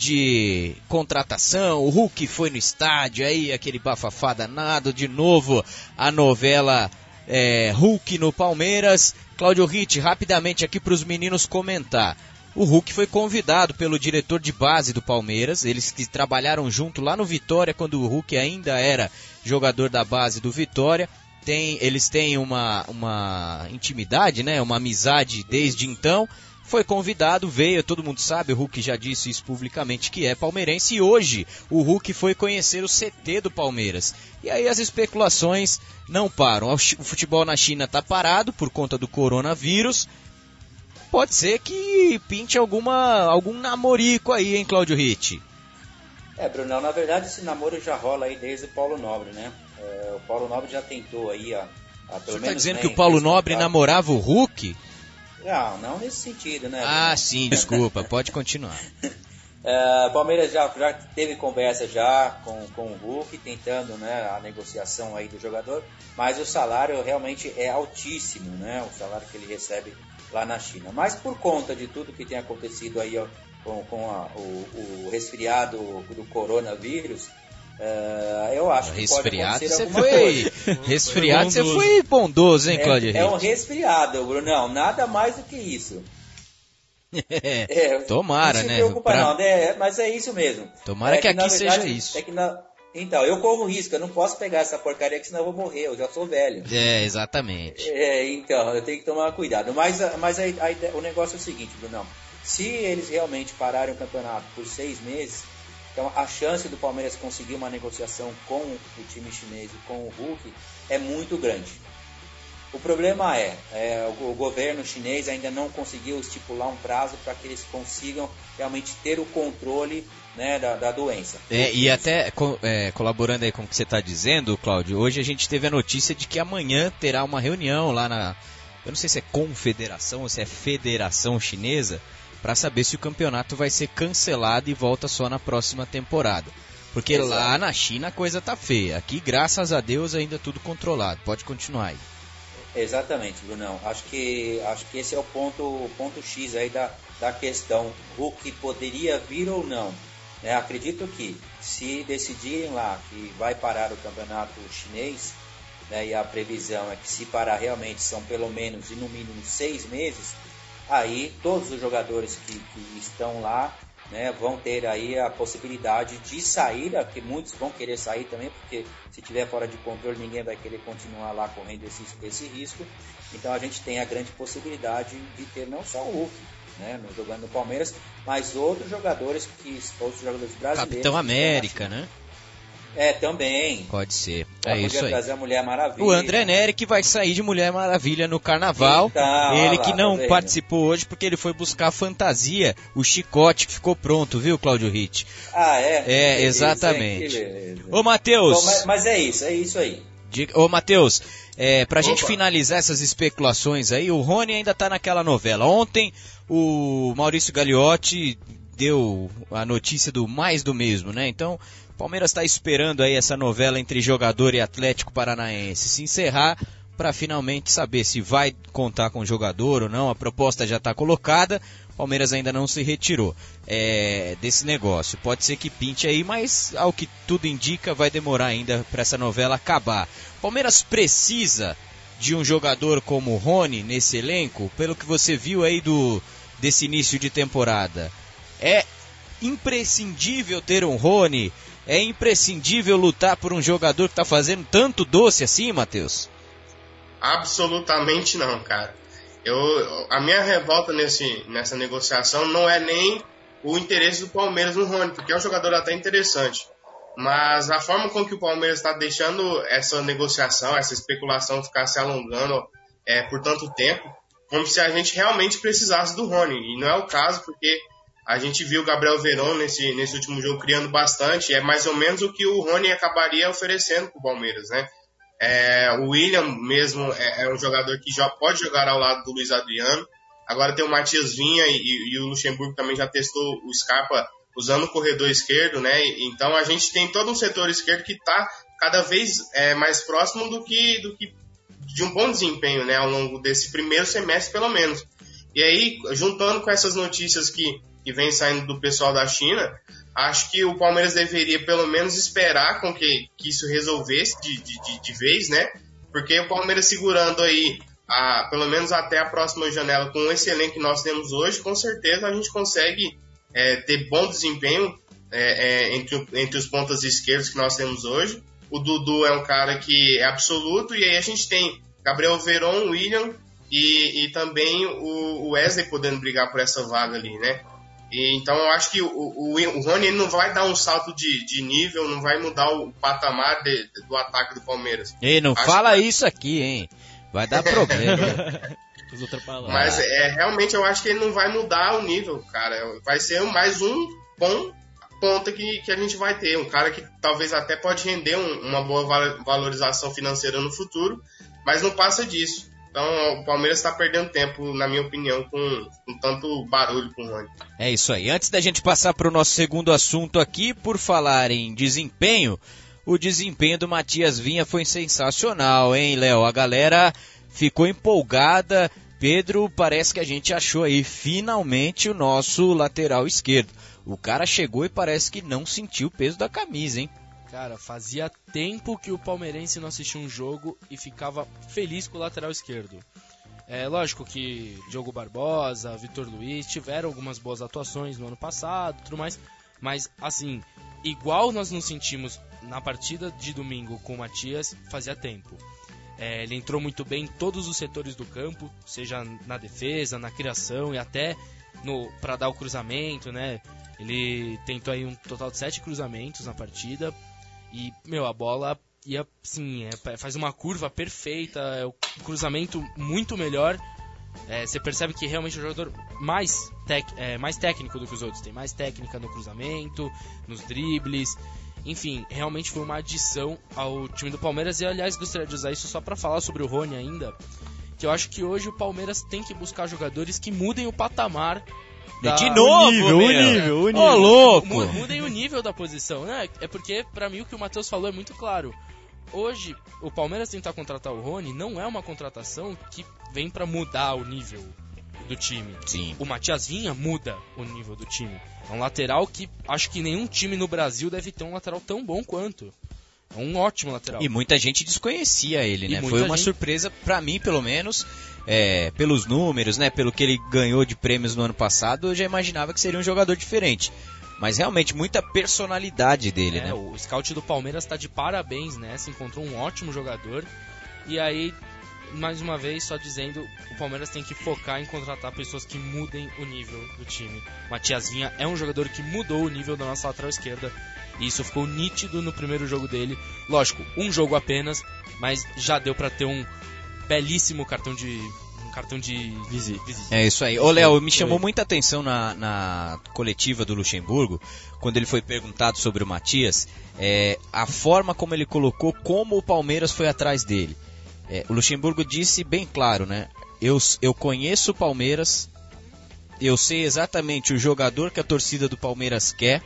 de contratação, o Hulk foi no estádio, aí aquele bafafá danado, de novo a novela é, Hulk no Palmeiras. Cláudio Ritt, rapidamente aqui para os meninos comentar. O Hulk foi convidado pelo diretor de base do Palmeiras, eles que trabalharam junto lá no Vitória, quando o Hulk ainda era jogador da base do Vitória. Tem, eles têm uma, uma intimidade, né, uma amizade desde então. Foi convidado, veio, todo mundo sabe, o Hulk já disse isso publicamente, que é palmeirense, e hoje o Hulk foi conhecer o C T do Palmeiras. E aí as especulações não param. O futebol na China está parado por conta do coronavírus. Pode ser que pinte alguma, algum namorico aí, hein, Cláudio Ritt? É, Brunão, na verdade esse namoro já rola aí desde o Paulo Nobre, né? É, o Paulo Nobre já tentou aí, a, a, pelo Você menos... tá dizendo né, que o Paulo Nobre namorava o Hulk? Não, não nesse sentido, né? Ah, Bruno? Sim, desculpa, pode continuar. O uh, Palmeiras já, já teve conversa já com, com o Hulk, tentando, né, a negociação aí do jogador, mas o salário realmente é altíssimo, né? O salário que ele recebe lá na China. Mas por conta de tudo que tem acontecido aí, ó, com, com a, o, o resfriado do coronavírus, Uh, eu acho que resfriado pode acontecer alguma foi... coisa. Resfriado você foi bondoso, hein, Cláudio Ritt? É, é um resfriado, Brunão, nada mais do que isso. É, é, tomara, não se né? Preocupa, pra... não, é, mas é isso mesmo. Tomara é que, que aqui verdade, seja isso. É que na... Então, eu corro risco, eu não posso pegar essa porcaria que senão eu vou morrer, eu já sou velho. É, exatamente. É, então, eu tenho que tomar cuidado. Mas, mas a, a, o negócio é o seguinte, Brunão. Se eles realmente pararem o campeonato por seis meses, então a chance do Palmeiras conseguir uma negociação com o time chinês e com o Hulk é muito grande. O problema é, é o, o governo chinês ainda não conseguiu estipular um prazo para que eles consigam realmente ter o controle, né, da, da doença. É, e até é, colaborando aí com o que você está dizendo, Cláudio, hoje a gente teve a notícia de que amanhã terá uma reunião lá na, eu não sei se é confederação ou se é federação chinesa, para saber se o campeonato vai ser cancelado e volta só na próxima temporada. Porque Exato. Lá na China a coisa tá feia. Aqui, graças a Deus, ainda tudo controlado. Pode continuar aí. Exatamente, Brunão. Acho que, acho que esse é o ponto, o ponto X aí da, da questão. O que poderia vir ou não. Né? Acredito que se decidirem lá que vai parar o campeonato chinês, né, e a previsão é que se parar realmente são pelo menos e no mínimo seis meses, aí todos os jogadores que, que estão lá, né, vão ter aí a possibilidade de sair, que muitos vão querer sair também, porque se tiver fora de controle ninguém vai querer continuar lá correndo esse, esse risco. Então a gente tem a grande possibilidade de ter não só o Hulk, né, jogando no Palmeiras, mas outros jogadores, que outros jogadores brasileiros. Capitão América, né? É, também. Pode ser. Ela é isso aí. Trazer a Mulher Maravilha. O André Neri que vai sair de Mulher Maravilha no Carnaval. Então, ele lá, que não tá participou hoje porque ele foi buscar a fantasia, o chicote que ficou pronto, viu, Cláudio Ritt? Ah, é? É, exatamente. Ô, Matheus. Mas, mas é isso, é isso aí. Ô, Matheus, é, pra Opa. gente finalizar essas especulações aí, o Rony ainda tá naquela novela. Ontem, o Maurício Gagliotti deu a notícia do mais do mesmo, né? Então, o Palmeiras está esperando aí essa novela entre jogador e Atlético Paranaense se encerrar para finalmente saber se vai contar com o jogador ou não. A proposta já está colocada, o Palmeiras ainda não se retirou é, desse negócio. Pode ser que pinte aí, mas ao que tudo indica vai demorar ainda para essa novela acabar. O Palmeiras precisa de um jogador como o Rony nesse elenco, pelo que você viu aí do, desse início de temporada. É imprescindível ter um Rony? É imprescindível lutar por um jogador que está fazendo tanto doce assim, Matheus? Absolutamente não, cara. Eu, a minha revolta nesse, nessa negociação não é nem o interesse do Palmeiras no Rony, porque é um jogador até interessante. Mas a forma com que o Palmeiras está deixando essa negociação, essa especulação ficar se alongando é, por tanto tempo, como se a gente realmente precisasse do Rony. E não é o caso, porque a gente viu o Gabriel Veron nesse, nesse último jogo criando bastante. É mais ou menos o que o Rony acabaria oferecendo para o Palmeiras, né? É, o William mesmo é, é um jogador que já pode jogar ao lado do Luiz Adriano. Agora tem o Matias Vinha e, e o Luxemburgo também já testou o Scarpa usando o corredor esquerdo, né? Então a gente tem todo um setor esquerdo que está cada vez é, mais próximo do que, do que de um bom desempenho, né? Ao longo desse primeiro semestre, pelo menos. E aí, juntando com essas notícias que que vem saindo do pessoal da China, acho que o Palmeiras deveria pelo menos esperar com que, que isso resolvesse de, de, de vez, né? Porque o Palmeiras segurando aí, a, pelo menos até a próxima janela, com esse elenco que nós temos hoje, com certeza a gente consegue é, ter bom desempenho é, é, entre, entre os pontas esquerdos que nós temos hoje. O Dudu é um cara que é absoluto, e aí a gente tem Gabriel Veron, William e, e também o Wesley podendo brigar por essa vaga ali, né? E, então eu acho que o, o, o Rony ele não vai dar um salto de, de nível, não vai mudar o patamar de, do ataque do Palmeiras. Ei, não acho fala que... isso aqui, hein? Vai dar problema. Mas é, realmente eu acho que ele não vai mudar o nível, cara. Vai ser mais um bom ponta que, que a gente vai ter. Um cara que talvez até pode render um, uma boa valorização financeira no futuro, mas não passa disso. Então o Palmeiras está perdendo tempo, na minha opinião, com, com tanto barulho com o Rony. É isso aí. Antes da gente passar para o nosso segundo assunto aqui, por falar em desempenho, o desempenho do Matias Vinha foi sensacional, hein, Léo? A galera ficou empolgada. Pedro, parece que a gente achou aí finalmente o nosso lateral esquerdo. O cara chegou e parece que não sentiu o peso da camisa, hein? Cara, fazia tempo que o palmeirense não assistia um jogo e ficava feliz com o lateral esquerdo. É lógico que Diogo Barbosa, Vitor Luiz tiveram algumas boas atuações no ano passado e tudo mais, mas assim, igual nós nos sentimos na partida de domingo com o Matias, fazia tempo. É, ele entrou muito bem em todos os setores do campo, seja na defesa, na criação e até para dar o cruzamento, né? Ele tentou aí um total de sete cruzamentos na partida. E, meu, a bola ia, sim, é, faz uma curva perfeita, é um cruzamento muito melhor. É, você percebe que realmente é um jogador mais, tec, é, mais técnico do que os outros. Tem mais técnica no cruzamento, nos dribles. Enfim, realmente foi uma adição ao time do Palmeiras. E, aliás, gostaria de usar isso só para falar sobre o Rony ainda. Que eu acho que hoje o Palmeiras tem que buscar jogadores que mudem o patamar. Da... De novo, o nível, meu. o nível, o nível. Ô, louco! Mudem o nível da posição, né? É porque, pra mim, o que o Matheus falou é muito claro. Hoje, o Palmeiras tentar contratar o Rony não é uma contratação que vem pra mudar o nível do time. Sim. O Matias Vinha muda o nível do time. É um lateral que acho que nenhum time no Brasil deve ter um lateral tão bom quanto. É um ótimo lateral. E muita gente desconhecia ele, né? E Foi uma gente... surpresa pra mim, pelo menos, é, pelos números, né? Pelo que ele ganhou de prêmios no ano passado, eu já imaginava que seria um jogador diferente. Mas realmente muita personalidade dele, é, né? O scout do Palmeiras tá de parabéns, né? Se encontrou um ótimo jogador. E aí, mais uma vez, só dizendo, o Palmeiras tem que focar em contratar pessoas que mudem o nível do time. Matias Vinha é um jogador que mudou o nível da nossa lateral esquerda. E isso ficou nítido no primeiro jogo dele. Lógico, um jogo apenas, mas já deu pra ter um belíssimo cartão de um cartão de visita. É isso aí. Ô, Léo, me chamou muita atenção na, na coletiva do Luxemburgo, quando ele foi perguntado sobre o Matias, é, a forma como ele colocou como o Palmeiras foi atrás dele. É, o Luxemburgo disse bem claro, né? Eu, eu conheço o Palmeiras, eu sei exatamente o jogador que a torcida do Palmeiras quer,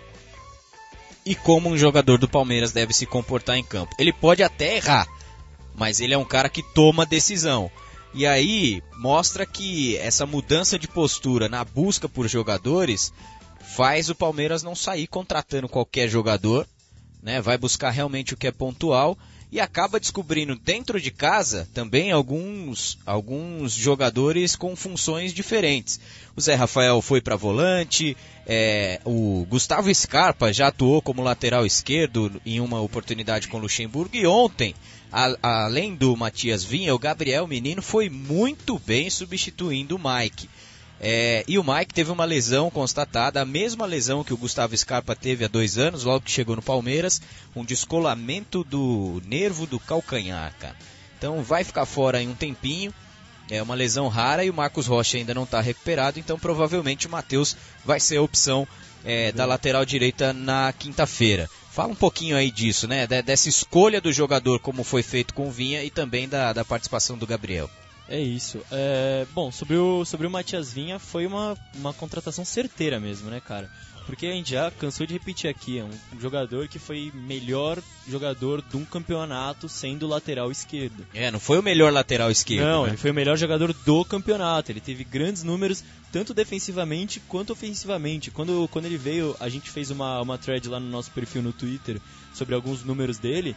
e como um jogador do Palmeiras deve se comportar em campo. Ele pode até errar, mas ele é um cara que toma decisão. E aí mostra que essa mudança de postura na busca por jogadores faz o Palmeiras não sair contratando qualquer jogador, né? Vai buscar realmente o que é pontual e acaba descobrindo dentro de casa também alguns, alguns jogadores com funções diferentes. O Zé Rafael foi para volante, é, o Gustavo Scarpa já atuou como lateral esquerdo em uma oportunidade com o Luxemburgo, e ontem, a, além do Matias Vinha, o Gabriel Menino foi muito bem substituindo o Mike. É, e o Mike teve uma lesão constatada, a mesma lesão que o Gustavo Scarpa teve há dois anos, logo que chegou no Palmeiras, um descolamento do nervo do calcanhar, cara. Então vai ficar fora em um tempinho, é uma lesão rara e o Marcos Rocha ainda não está recuperado, então provavelmente o Matheus vai ser a opção é, da lateral direita na quinta-feira. Fala um pouquinho aí disso, né, dessa escolha do jogador, como foi feito com o Vinha, e também da, da participação do Gabriel. É isso. É, bom, sobre o, sobre o Matias Vinha, foi uma, uma contratação certeira mesmo, né, cara? Porque a gente já cansou de repetir aqui, é um jogador que foi melhor jogador de um campeonato sendo lateral esquerdo. É, não foi o melhor lateral esquerdo. Não, né? Ele foi o melhor jogador do campeonato. Ele teve grandes números, tanto defensivamente quanto ofensivamente. Quando, quando ele veio, a gente fez uma, uma thread lá no nosso perfil no Twitter sobre alguns números dele.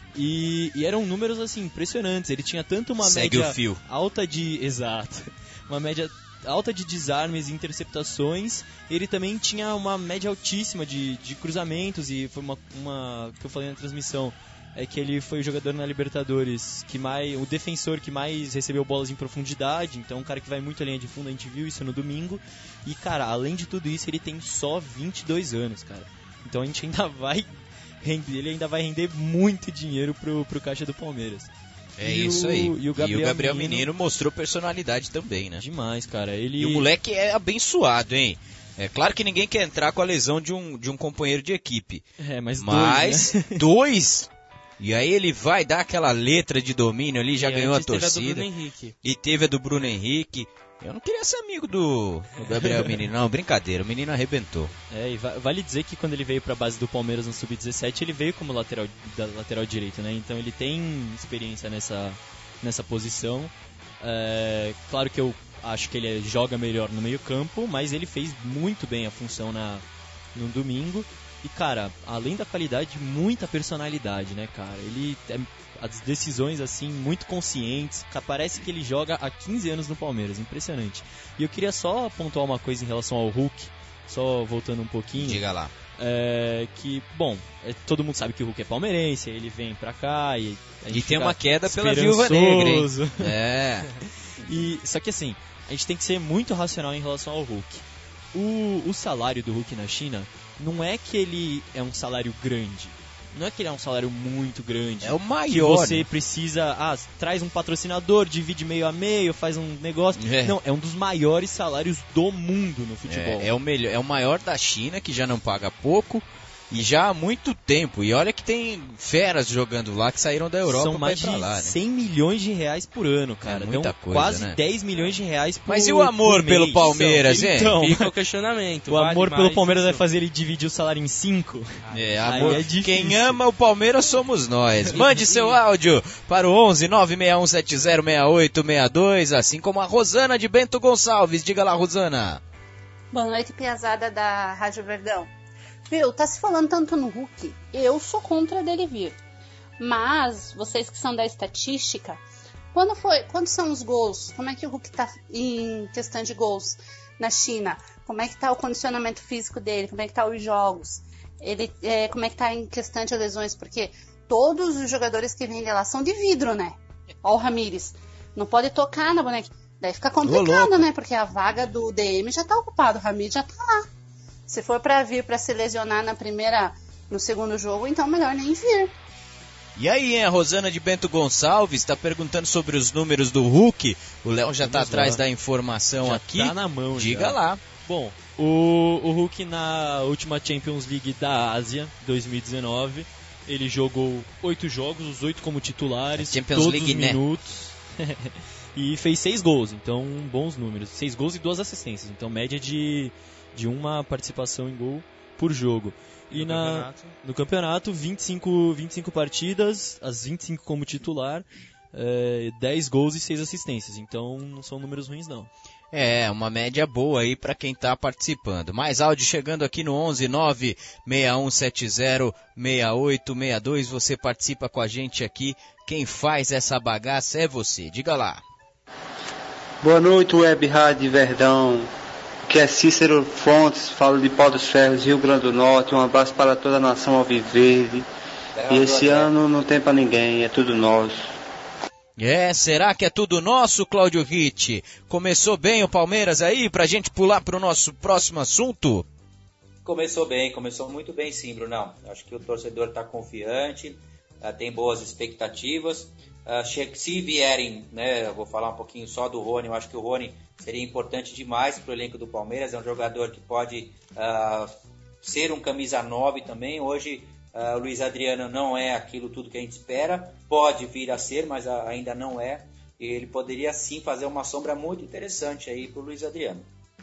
E, e eram números assim impressionantes. Ele tinha tanto uma Segue média o fio. alta de... Exato. Uma média alta de desarmes e interceptações. Ele também tinha uma média altíssima de, de cruzamentos. E foi uma, uma que eu falei na transmissão. É que ele foi o jogador na Libertadores que mais, o defensor que mais recebeu bolas em profundidade. Então um cara que vai muito à linha de fundo. A gente viu isso no domingo. E cara, além de tudo isso, ele tem só vinte e dois anos, cara. Então a gente ainda vai render, ele ainda vai render muito dinheiro pro, pro caixa do Palmeiras. É e isso o, aí. E o Gabriel, e o Gabriel Menino, Menino mostrou personalidade também, né? Demais, cara. Ele... E o moleque é abençoado, hein? É claro que ninguém quer entrar com a lesão de um, de um companheiro de equipe. É, mas, mas dois, né? dois. E aí ele vai dar aquela letra de domínio ali, já e ganhou a teve torcida. A do Bruno Henrique. E teve a do Bruno Henrique. Eu não queria ser amigo do, do Gabriel Menino, não, brincadeira, o menino arrebentou. É, e vale dizer que quando ele veio pra base do Palmeiras no sub dezessete, ele veio como lateral, da, lateral direito, né? Então ele tem experiência nessa, nessa posição. É, claro que eu acho que ele joga melhor no meio campo, mas ele fez muito bem a função na, no domingo. E, cara, além da qualidade, muita personalidade, né, cara? Ele é, as decisões, assim, muito conscientes. Parece que ele joga há quinze anos no Palmeiras, impressionante. E eu queria só pontuar uma coisa em relação ao Hulk, só voltando um pouquinho. Diga lá. É, que, bom, é, todo mundo sabe que o Hulk é palmeirense, ele vem pra cá e... E tem uma queda pela Viúva Negra, hein? É. E, só que assim, a gente tem que ser muito racional em relação ao Hulk. O, o salário do Hulk na China não é que ele é um salário grande. Não é que ele é um salário muito grande. É o maior. Que você precisa, ah, traz um patrocinador, divide meio a meio, faz um negócio. É. Não, é um dos maiores salários do mundo no futebol. É, é o melhor, é o maior da China, que já não paga pouco. E já há muito tempo. E olha que tem feras jogando lá que saíram da Europa. São mais pra ir pra de lá, né? cem milhões de reais por ano, cara. É muita Dão coisa, quase né? dez milhões de reais por Mas e o amor por pelo mês? Palmeiras, hein? Então, Fica o questionamento. o vale amor pelo mais Palmeiras isso? vai fazer ele dividir o salário em cinco? É, Aí amor. é difícil. Quem ama o Palmeiras somos nós. Mande seu áudio para o onze nove seis um sete zero seis oito seis dois, assim como a Rosana de Bento Gonçalves. Diga lá, Rosana. Boa noite, piazada da Rádio Verdão. Viu, tá se falando tanto no Hulk, eu sou contra dele vir. Mas, vocês que são da estatística, quando foi, quando são os gols? Como é que o Hulk tá em questão de gols na China? Como é que tá o condicionamento físico dele? Como é que tá os jogos? Ele, é, como é que tá em questão de lesões? Porque todos os jogadores que vêm de lá são de vidro, né? Ó o Ramires, não pode tocar na boneca. Daí fica complicado, né? Porque a vaga do D M já tá ocupada, o Ramires já tá lá. Se for pra vir pra se lesionar na primeira, no segundo jogo, então melhor nem vir. E aí, hein, a Rosana de Bento Gonçalves está perguntando sobre os números do Hulk. O Léo já está atrás da informação já aqui. Tá na mão. Diga já. lá. Bom, o, o Hulk na última Champions League da Ásia, dois mil e dezenove, ele jogou oito jogos, os oito como titulares, Champions todos League, os minutos. Né? E fez seis gols, então bons números. Seis gols e duas assistências, então média de... de uma participação em gol por jogo. E no na, campeonato? no campeonato, vinte e cinco, vinte e cinco partidas, as vinte e cinco como titular, é, dez gols e seis assistências. Então não são números ruins, não. É, uma média boa aí para quem tá participando. Mais áudio chegando aqui no onze nove seis um sete zero seis oito seis dois. Você participa com a gente aqui. Quem faz essa bagaça é você. Diga lá. Boa noite, Web Rádio Verdão. Que é Cícero Fontes, falo de Pau dos Ferros, Rio Grande do Norte. Um abraço para toda a nação alviverde. E esse ano não tem para ninguém, é tudo nosso. É, será que é tudo nosso, Cláudio Ritt? Começou bem o Palmeiras aí, pra gente pular pro nosso próximo assunto? Começou bem, começou muito bem sim, Brunão. Acho que o torcedor está confiante, uh, tem boas expectativas. Uh, se vierem, né, eu vou falar um pouquinho só do Rony, eu acho que o Rony seria importante demais para o elenco do Palmeiras, é um jogador que pode uh, ser um camisa nove também. Hoje uh, o Luiz Adriano não é aquilo tudo que a gente espera, pode vir a ser, mas a, ainda não é, e ele poderia sim fazer uma sombra muito interessante aí para o Luiz Adriano.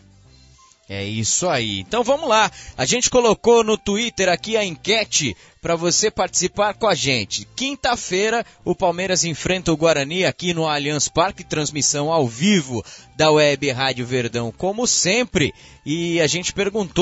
É isso aí. Então vamos lá. A gente colocou no Twitter aqui a enquete para você participar com a gente. Quinta-feira, o Palmeiras enfrenta o Guarani aqui no Allianz Parque, transmissão ao vivo da Web Rádio Verdão, como sempre. E a gente perguntou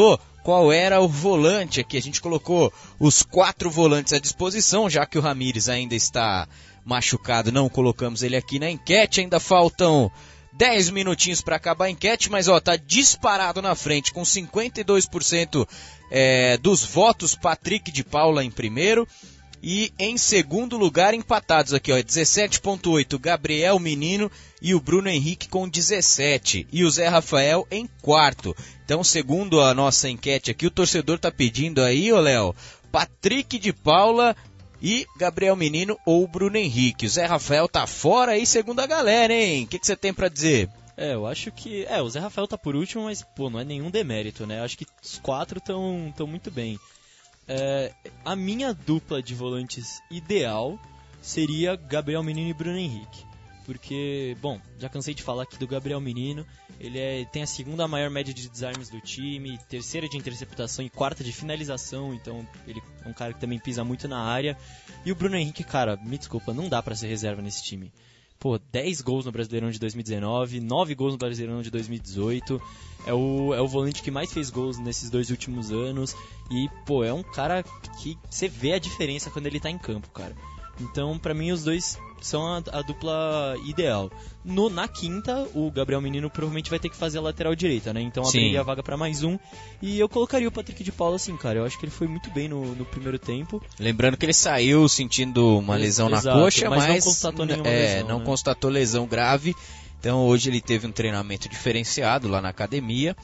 qual era o volante aqui. A gente colocou os quatro volantes à disposição, já que o Ramires ainda está machucado, não colocamos ele aqui na enquete. Ainda faltam dez minutinhos para acabar a enquete, mas ó, tá disparado na frente com cinquenta e dois por cento é, dos votos, Patrick de Paula em primeiro. E em segundo lugar, empatados aqui, ó, dezessete vírgula oito, Gabriel Menino e o Bruno Henrique com dezessete. E o Zé Rafael em quarto. Então, segundo a nossa enquete aqui, o torcedor tá pedindo aí, ô Léo, Patrick de Paula e Gabriel Menino ou Bruno Henrique. O Zé Rafael tá fora aí, segundo a galera, hein? O que, que você tem pra dizer? É, eu acho que... É, o Zé Rafael tá por último, mas, pô, não é nenhum demérito, né? Eu acho que os quatro estão tão muito bem. É, a minha dupla de volantes ideal seria Gabriel Menino e Bruno Henrique. Porque, bom, já cansei de falar aqui do Gabriel Menino. Ele é, tem a segunda maior média de desarmes do time, terceira de interceptação e quarta de finalização. Então ele é um cara que também pisa muito na área. E o Bruno Henrique, cara, me desculpa, não dá pra ser reserva nesse time. Pô, dez gols no Brasileirão de dois mil e dezenove, nove gols no Brasileirão de dois mil e dezoito. É o, é o volante que mais fez gols nesses dois últimos anos. E, pô, é um cara que você vê a diferença quando ele tá em campo, cara. Então, pra mim, os dois são a, a dupla ideal. No, na quinta, o Gabriel Menino provavelmente vai ter que fazer a lateral direita, né? Então, abriria a vaga pra mais um. E eu colocaria o Patrick de Paula assim, cara. Eu acho que ele foi muito bem no, no primeiro tempo. Lembrando que ele saiu sentindo uma lesão Exato, na coxa, mas, mas não constatou nenhuma é, lesão. não né? constatou lesão grave. Então, hoje ele teve um treinamento diferenciado lá na academia.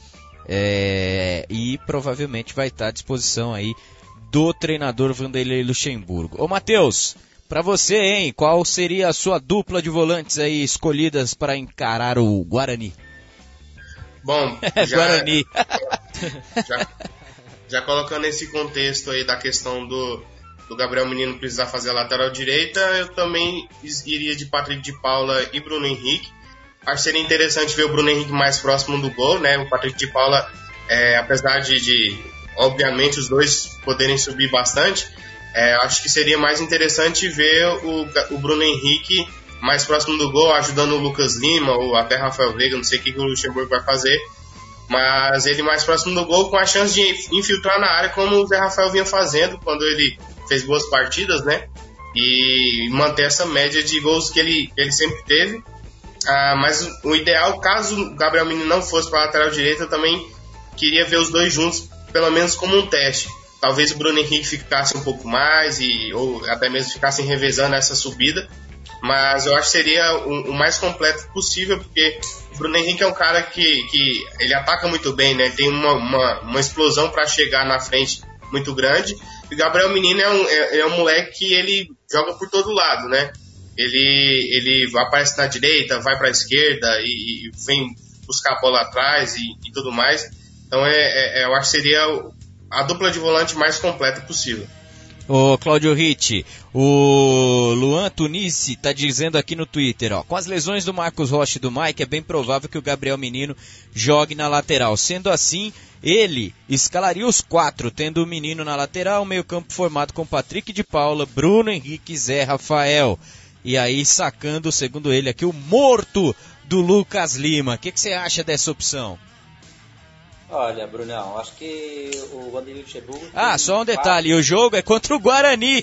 É, e provavelmente vai estar à disposição aí do treinador Vanderlei Luxemburgo. Ô, Matheus, pra você, hein, qual seria a sua dupla de volantes aí escolhidas para encarar o Guarani? Bom, já, Guarani. já, já colocando esse contexto aí da questão do, do Gabriel Menino precisar fazer a lateral direita, eu também iria de Patrick de Paula e Bruno Henrique. Acho que seria interessante ver o Bruno Henrique mais próximo do gol, né? O Patrick de Paula, é, apesar de, de, obviamente, os dois poderem subir bastante, é, acho que seria mais interessante ver o, o Bruno Henrique mais próximo do gol, ajudando o Lucas Lima ou até Rafael Veiga, não sei o que, que o Luxemburgo vai fazer, mas ele mais próximo do gol com a chance de infiltrar na área, como o Zé Rafael vinha fazendo quando ele fez boas partidas, né? E manter essa média de gols que ele, que ele sempre teve. Ah, mas o ideal, caso o Gabriel Menino não fosse para a lateral direita, eu também queria ver os dois juntos, pelo menos como um teste. Talvez o Bruno Henrique ficasse um pouco mais, e, ou até mesmo ficassem revezando essa subida, mas eu acho que seria o, o mais completo possível, porque o Bruno Henrique é um cara que, que ele ataca muito bem, né? Tem uma, uma, uma explosão para chegar na frente muito grande, e o Gabriel Menino é um, é, é um moleque que ele joga por todo lado, né? Ele, ele aparece na direita, vai para a esquerda e, e vem buscar a bola atrás e, e tudo mais. Então é, é, eu acho que seria a dupla de volante mais completa possível. Ô Cláudio Ritt, o Luan Tunice está dizendo aqui no Twitter, ó, com as lesões do Marcos Rocha e do Mike, é bem provável que o Gabriel Menino jogue na lateral. Sendo assim, ele escalaria os quatro, tendo o Menino na lateral, meio campo formado com Patrick de Paula, Bruno Henrique e Zé Rafael. E aí sacando, segundo ele aqui, o morto do Lucas Lima. O que, que você acha dessa opção? Olha, Brunão, acho que o Vanderlei Luxemburgo... Ah, só um detalhe, o jogo é contra o Guarani.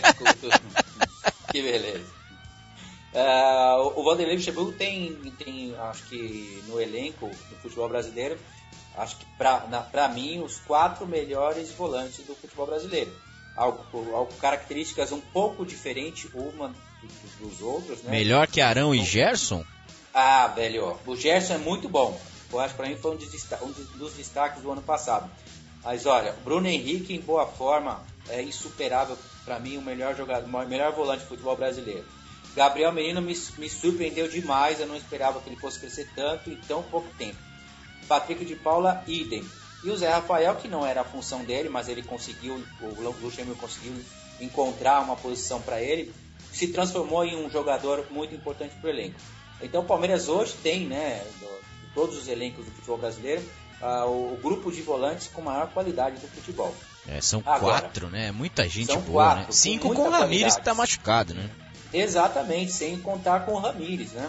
É, que beleza. Uh, o Vanderlei Luxemburgo tem, tem, acho que no elenco do futebol brasileiro, acho que pra, na, pra mim, os quatro melhores volantes do futebol brasileiro. Algo, algo características um pouco diferentes uma dos outros, né? Melhor que Arão e Gerson? Ah, velho, ó, o Gerson é muito bom. Eu acho que para mim foi um dos, destaques, um dos destaques do ano passado. Mas olha, Bruno Henrique em boa forma, é insuperável para mim, o melhor jogador, o melhor volante de futebol brasileiro. Gabriel Menino me, me surpreendeu demais, eu não esperava que ele fosse crescer tanto em tão pouco tempo. Patrick de Paula, idem. E o Zé Rafael, que não era a função dele, mas ele conseguiu, o Luxemburgo conseguiu encontrar uma posição para ele, se transformou em um jogador muito importante para o elenco. Então o Palmeiras hoje tem, né, do, de todos os elencos do futebol brasileiro, uh, o, o grupo de volantes com maior qualidade do futebol. É, são Agora, quatro, né? Muita gente são boa, quatro, né? com Cinco muita com o Ramires qualidade. que tá machucado, né? Exatamente, sem contar com o Ramires, né?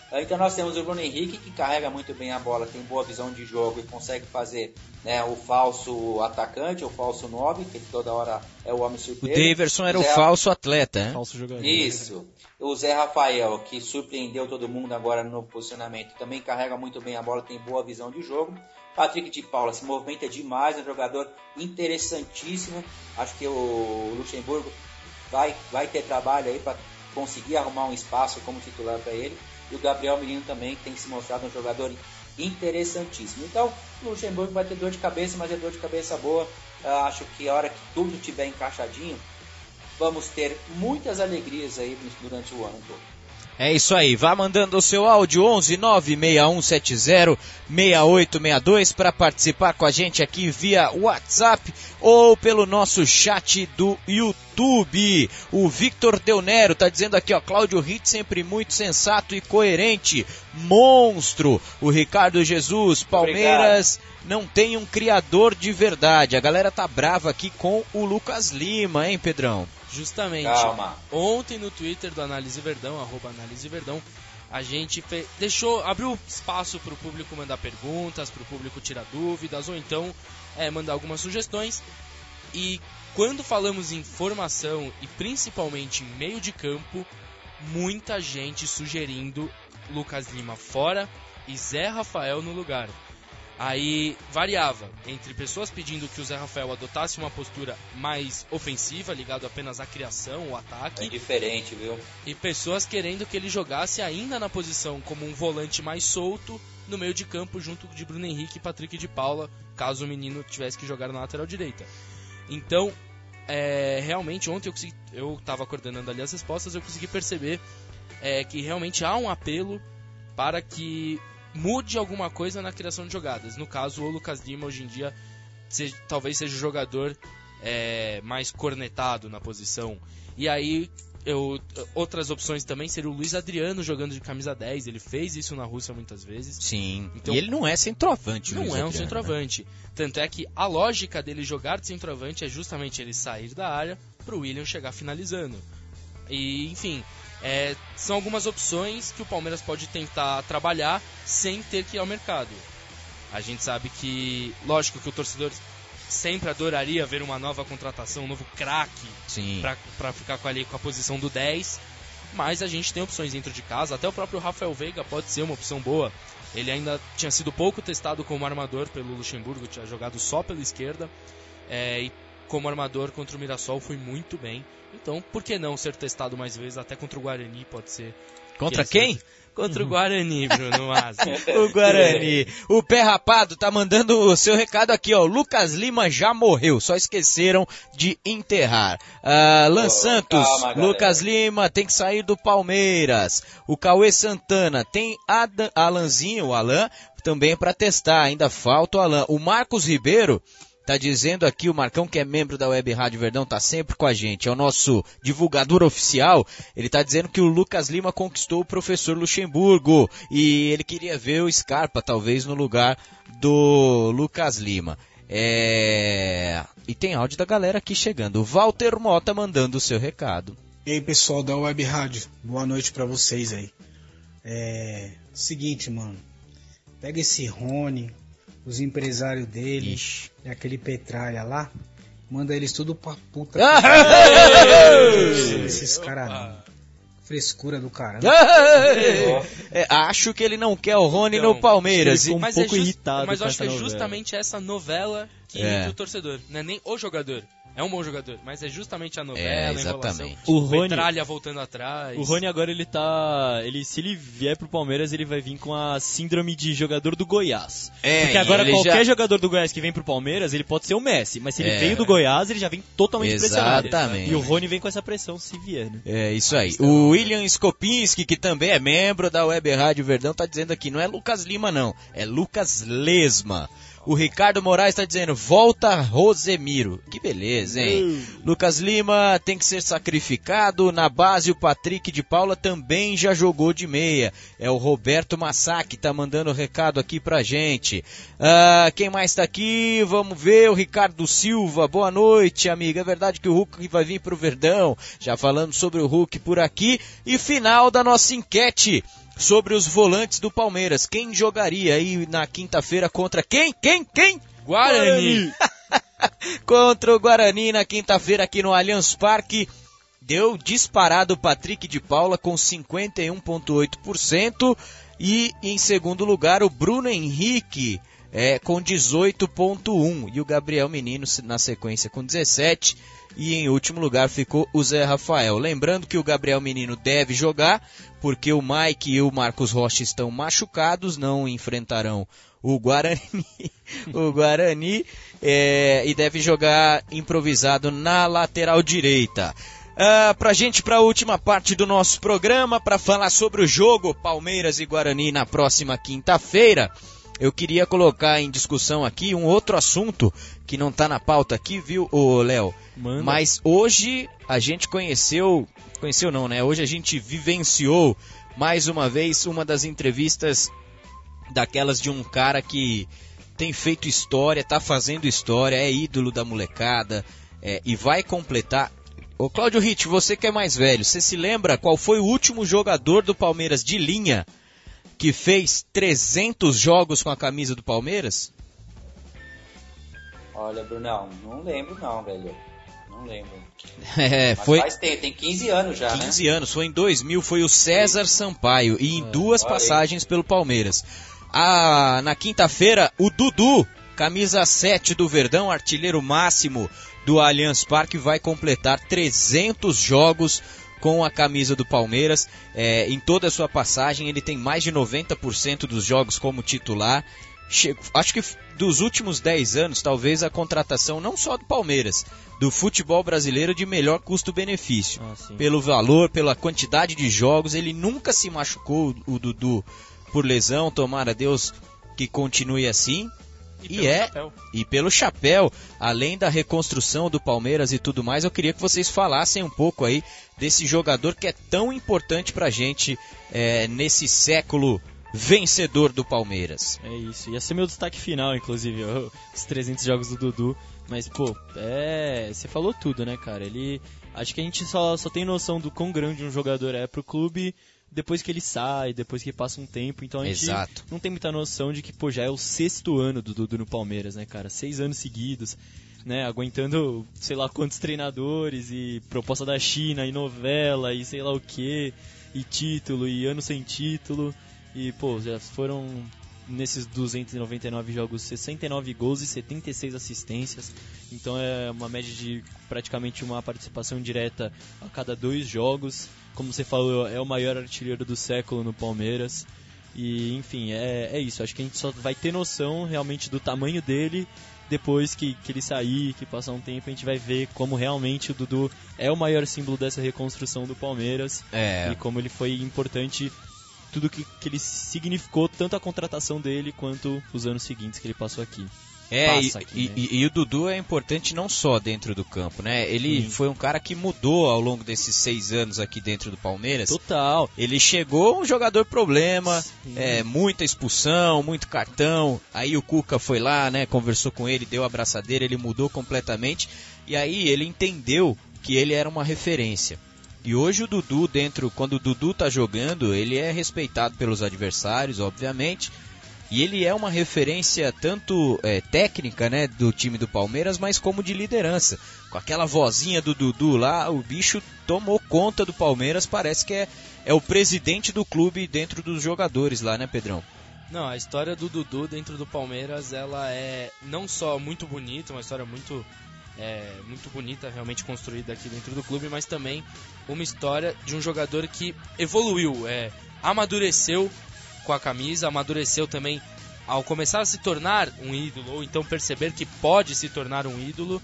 Então nós temos o Bruno Henrique, que carrega muito bem a bola, tem boa visão de jogo e consegue fazer, né, o falso atacante, o falso nove, que toda hora é o homem surpresa. O Daverson era o, Zé... o falso atleta, né? Falso jogador. Isso. O Zé Rafael, que surpreendeu todo mundo agora no posicionamento, também carrega muito bem a bola, tem boa visão de jogo. Patrick de Paula se movimenta demais, é um jogador interessantíssimo. Acho que o Luxemburgo vai, vai ter trabalho aí para conseguir arrumar um espaço como titular para ele. E o Gabriel Menino também tem se mostrado um jogador interessantíssimo. Então, o Luxemburgo vai ter dor de cabeça, mas é dor de cabeça boa. Eu acho que a hora que tudo estiver encaixadinho, vamos ter muitas alegrias aí durante o ano todo. É isso aí, vá mandando o seu áudio onze nove seis um sete zero seis oito seis dois para participar com a gente aqui via WhatsApp ou pelo nosso chat do YouTube. O Victor Del Nero tá dizendo aqui, ó, Cláudio Ritt sempre muito sensato e coerente, monstro. O Ricardo Jesus, Palmeiras Obrigado. Não tem um criador de verdade. A galera tá brava aqui com o Lucas Lima, hein, Pedrão? Justamente, Calma. Ontem no Twitter do Análise Verdão, arroba Análise Verdão, a gente fe... deixou, abriu espaço para o público mandar perguntas, para o público tirar dúvidas, ou então é, mandar algumas sugestões. E quando falamos em formação e principalmente em meio de campo, muita gente sugerindo Lucas Lima fora e Zé Rafael no lugar. Aí variava entre pessoas pedindo que o Zé Rafael adotasse uma postura mais ofensiva, ligado apenas à criação, ao ataque. É diferente, viu? E pessoas querendo que ele jogasse ainda na posição como um volante mais solto no meio de campo junto de Bruno Henrique e Patrick de Paula, caso o menino tivesse que jogar na lateral direita. Então, é, realmente ontem eu consegui, eu estava coordenando ali as respostas, eu consegui perceber é, que realmente há um apelo para que mude alguma coisa na criação de jogadas. No caso, o Lucas Lima hoje em dia seja, talvez seja o jogador é, mais cornetado na posição. E aí, eu, outras opções também seria o Luiz Adriano jogando de camisa dez. Ele fez isso na Rússia muitas vezes. Sim, então, e ele não é centroavante. Não Luiz é um Adriano, centroavante. Né? Tanto é que a lógica dele jogar de centroavante é justamente ele sair da área para o William chegar finalizando. E, enfim... É, são algumas opções que o Palmeiras pode tentar trabalhar sem ter que ir ao mercado. A gente sabe que, lógico que o torcedor sempre adoraria ver uma nova contratação, um novo craque para ficar com, ali, com a posição do dez, mas a gente tem opções dentro de casa. Até o próprio Rafael Veiga pode ser uma opção boa. Ele ainda tinha sido pouco testado como armador pelo Luxemburgo, tinha jogado só pela esquerda, é, e como armador contra o Mirassol foi muito bem. Então, por que não ser testado mais vezes? Até contra o Guarani pode ser. Contra que quem? Contra o Guarani, Bruno Massa. O Guarani. O Pé Rapado tá mandando o seu recado aqui, ó. Lucas Lima já morreu, só esqueceram de enterrar. Ah, Lan oh, Santos, calma, Lucas Lima tem que sair do Palmeiras. O Cauê Santana tem Adam, Alanzinho, o Alan, também para testar. Ainda falta o Alan. O Marcos Ribeiro tá dizendo aqui, o Marcão, que é membro da Web Rádio Verdão, tá sempre com a gente, é o nosso divulgador oficial. Ele tá dizendo que o Lucas Lima conquistou o professor Luxemburgo e ele queria ver o Scarpa, talvez, no lugar do Lucas Lima. É... E tem áudio da galera aqui chegando. O Walter Mota mandando o seu recado. E aí, pessoal da Web Rádio, boa noite pra vocês aí. É... Seguinte, mano, pega esse Rony, os empresários dele, Ixi. E aquele Petralha lá, manda eles tudo pra puta. Esses caras não. Frescura do caramba. É, acho que ele não quer o Rony então, no Palmeiras. Um mas pouco é just, irritado. Mas eu acho que é justamente essa novela que é. irrita o torcedor. Não é nem o jogador. É um bom jogador, mas é justamente a novela, é, a enrolação. O Rony, Petralha voltando atrás. O Rony agora ele tá, ele se ele vier pro Palmeiras, ele vai vir com a síndrome de jogador do Goiás. É, porque agora qualquer já... jogador do Goiás que vem pro Palmeiras, ele pode ser o Messi, mas se ele é. veio do Goiás, ele já vem totalmente Exatamente. pressionado. E o Rony vem com essa pressão se vier, né? É isso aí. O William Skopinski, que também é membro da Web Rádio Verdão, tá dizendo aqui, não é Lucas Lima não, é Lucas Lesma. O Ricardo Moraes está dizendo, volta Rosemiro. Que beleza, hein? Uh. Lucas Lima tem que ser sacrificado. Na base, o Patrick de Paula também já jogou de meia. É o Roberto Massac, tá mandando recado aqui pra gente. Uh, quem mais tá aqui? Vamos ver, o Ricardo Silva. Boa noite, amiga. É verdade que o Hulk vai vir pro Verdão. Já falando sobre o Hulk por aqui. E final da nossa enquete. sobre os volantes do Palmeiras. Quem jogaria aí na quinta-feira contra quem? Quem? Quem? Guarani! Contra o Guarani na quinta-feira aqui no Allianz Parque. Deu disparado o Patrick de Paula com cinquenta e um vírgula oito por cento e em segundo lugar o Bruno Henrique é, com dezoito vírgula um por cento e o Gabriel Menino na sequência com dezessete por cento e em último lugar ficou o Zé Rafael. Lembrando que o Gabriel Menino deve jogar porque o Mike e o Marcos Rocha estão machucados, não enfrentarão o Guarani, o Guarani é, e deve jogar improvisado na lateral direita. Uh, pra gente, pra última parte do nosso programa, para falar sobre o jogo Palmeiras e Guarani na próxima quinta-feira, eu queria colocar em discussão aqui um outro assunto que não tá na pauta aqui, viu, ô Léo? Manda. Mas hoje a gente conheceu, conheceu não, né? Hoje a gente vivenciou mais uma vez uma das entrevistas daquelas de um cara que tem feito história, tá fazendo história, é ídolo da molecada é, e vai completar. Ô Cláudio Ritt, você que é mais velho, você se lembra qual foi o último jogador do Palmeiras de linha que fez trezentos jogos com a camisa do Palmeiras? Olha, Brunão, não lembro não, velho. Não lembro. É, Mas foi... faz tempo, tem quinze anos já, quinze né? anos, foi em dois mil, foi o César Sampaio, e em É, duas olha aí. passagens pelo Palmeiras. Ah, na quinta-feira, o Dudu, camisa sete do Verdão, artilheiro máximo do Allianz Parque, vai completar trezentos jogos com a camisa do Palmeiras. É, em toda a sua passagem, ele tem mais de noventa por cento dos jogos como titular. Che- Acho que dos últimos dez anos, talvez a contratação não só do Palmeiras, do futebol brasileiro de melhor custo-benefício. Ah, sim. Pelo valor, pela quantidade de jogos, ele nunca se machucou, o Dudu, por lesão, tomara Deus que continue assim. E, E pelo é, chapéu. e pelo chapéu, além da reconstrução do Palmeiras e tudo mais, eu queria que vocês falassem um pouco aí desse jogador que é tão importante pra gente é, nesse século vencedor do Palmeiras. É isso, ia ser meu destaque final, inclusive, ó, os trezentos jogos do Dudu. Mas, pô, é. Você falou tudo, né, cara? Ele. Acho que a gente só, só tem noção do quão grande um jogador é pro clube depois que ele sai, depois que passa um tempo. Então a gente Exato. não tem muita noção de que, pô, já é o sexto ano do Dudu no Palmeiras, né, cara? Seis anos seguidos, né? Aguentando sei lá quantos treinadores e proposta da China e novela e sei lá o que, e título e ano sem título. E, pô, já foram nesses duzentos e noventa e nove jogos sessenta e nove gols e setenta e seis assistências. Então é uma média de praticamente uma participação direta a cada dois jogos. Como você falou, é o maior artilheiro do século no Palmeiras. E, enfim, é, é isso. Acho que a gente só vai ter noção realmente do tamanho dele depois que, que ele sair, que passar um tempo. A gente vai ver como realmente o Dudu é o maior símbolo dessa reconstrução do Palmeiras. É. E como ele foi importante, tudo que, que ele significou, tanto a contratação dele quanto os anos seguintes que ele passou aqui. É, e, Passa aqui, e, né? e, e o Dudu é importante não só dentro do campo, né? Ele Sim. foi um cara que mudou ao longo desses seis anos aqui dentro do Palmeiras. Total. Ele chegou um jogador problema, Sim. é, muita expulsão, muito cartão. Aí o Cuca foi lá, né? Conversou com ele, deu a abraçadeira, ele mudou completamente. E aí ele entendeu que ele era uma referência. E hoje o Dudu, dentro, quando o Dudu tá jogando, ele é respeitado pelos adversários, obviamente. E ele é uma referência tanto é, técnica, né, do time do Palmeiras, mas como de liderança. Com aquela vozinha do Dudu lá, o bicho tomou conta do Palmeiras, parece que é, é o presidente do clube dentro dos jogadores lá, né, Pedrão? Não, a história do Dudu dentro do Palmeiras, ela é não só muito bonita, uma história muito, é, muito bonita, realmente construída aqui dentro do clube, mas também uma história de um jogador que evoluiu, é, amadureceu com a camisa, amadureceu também ao começar a se tornar um ídolo, ou então perceber que pode se tornar um ídolo,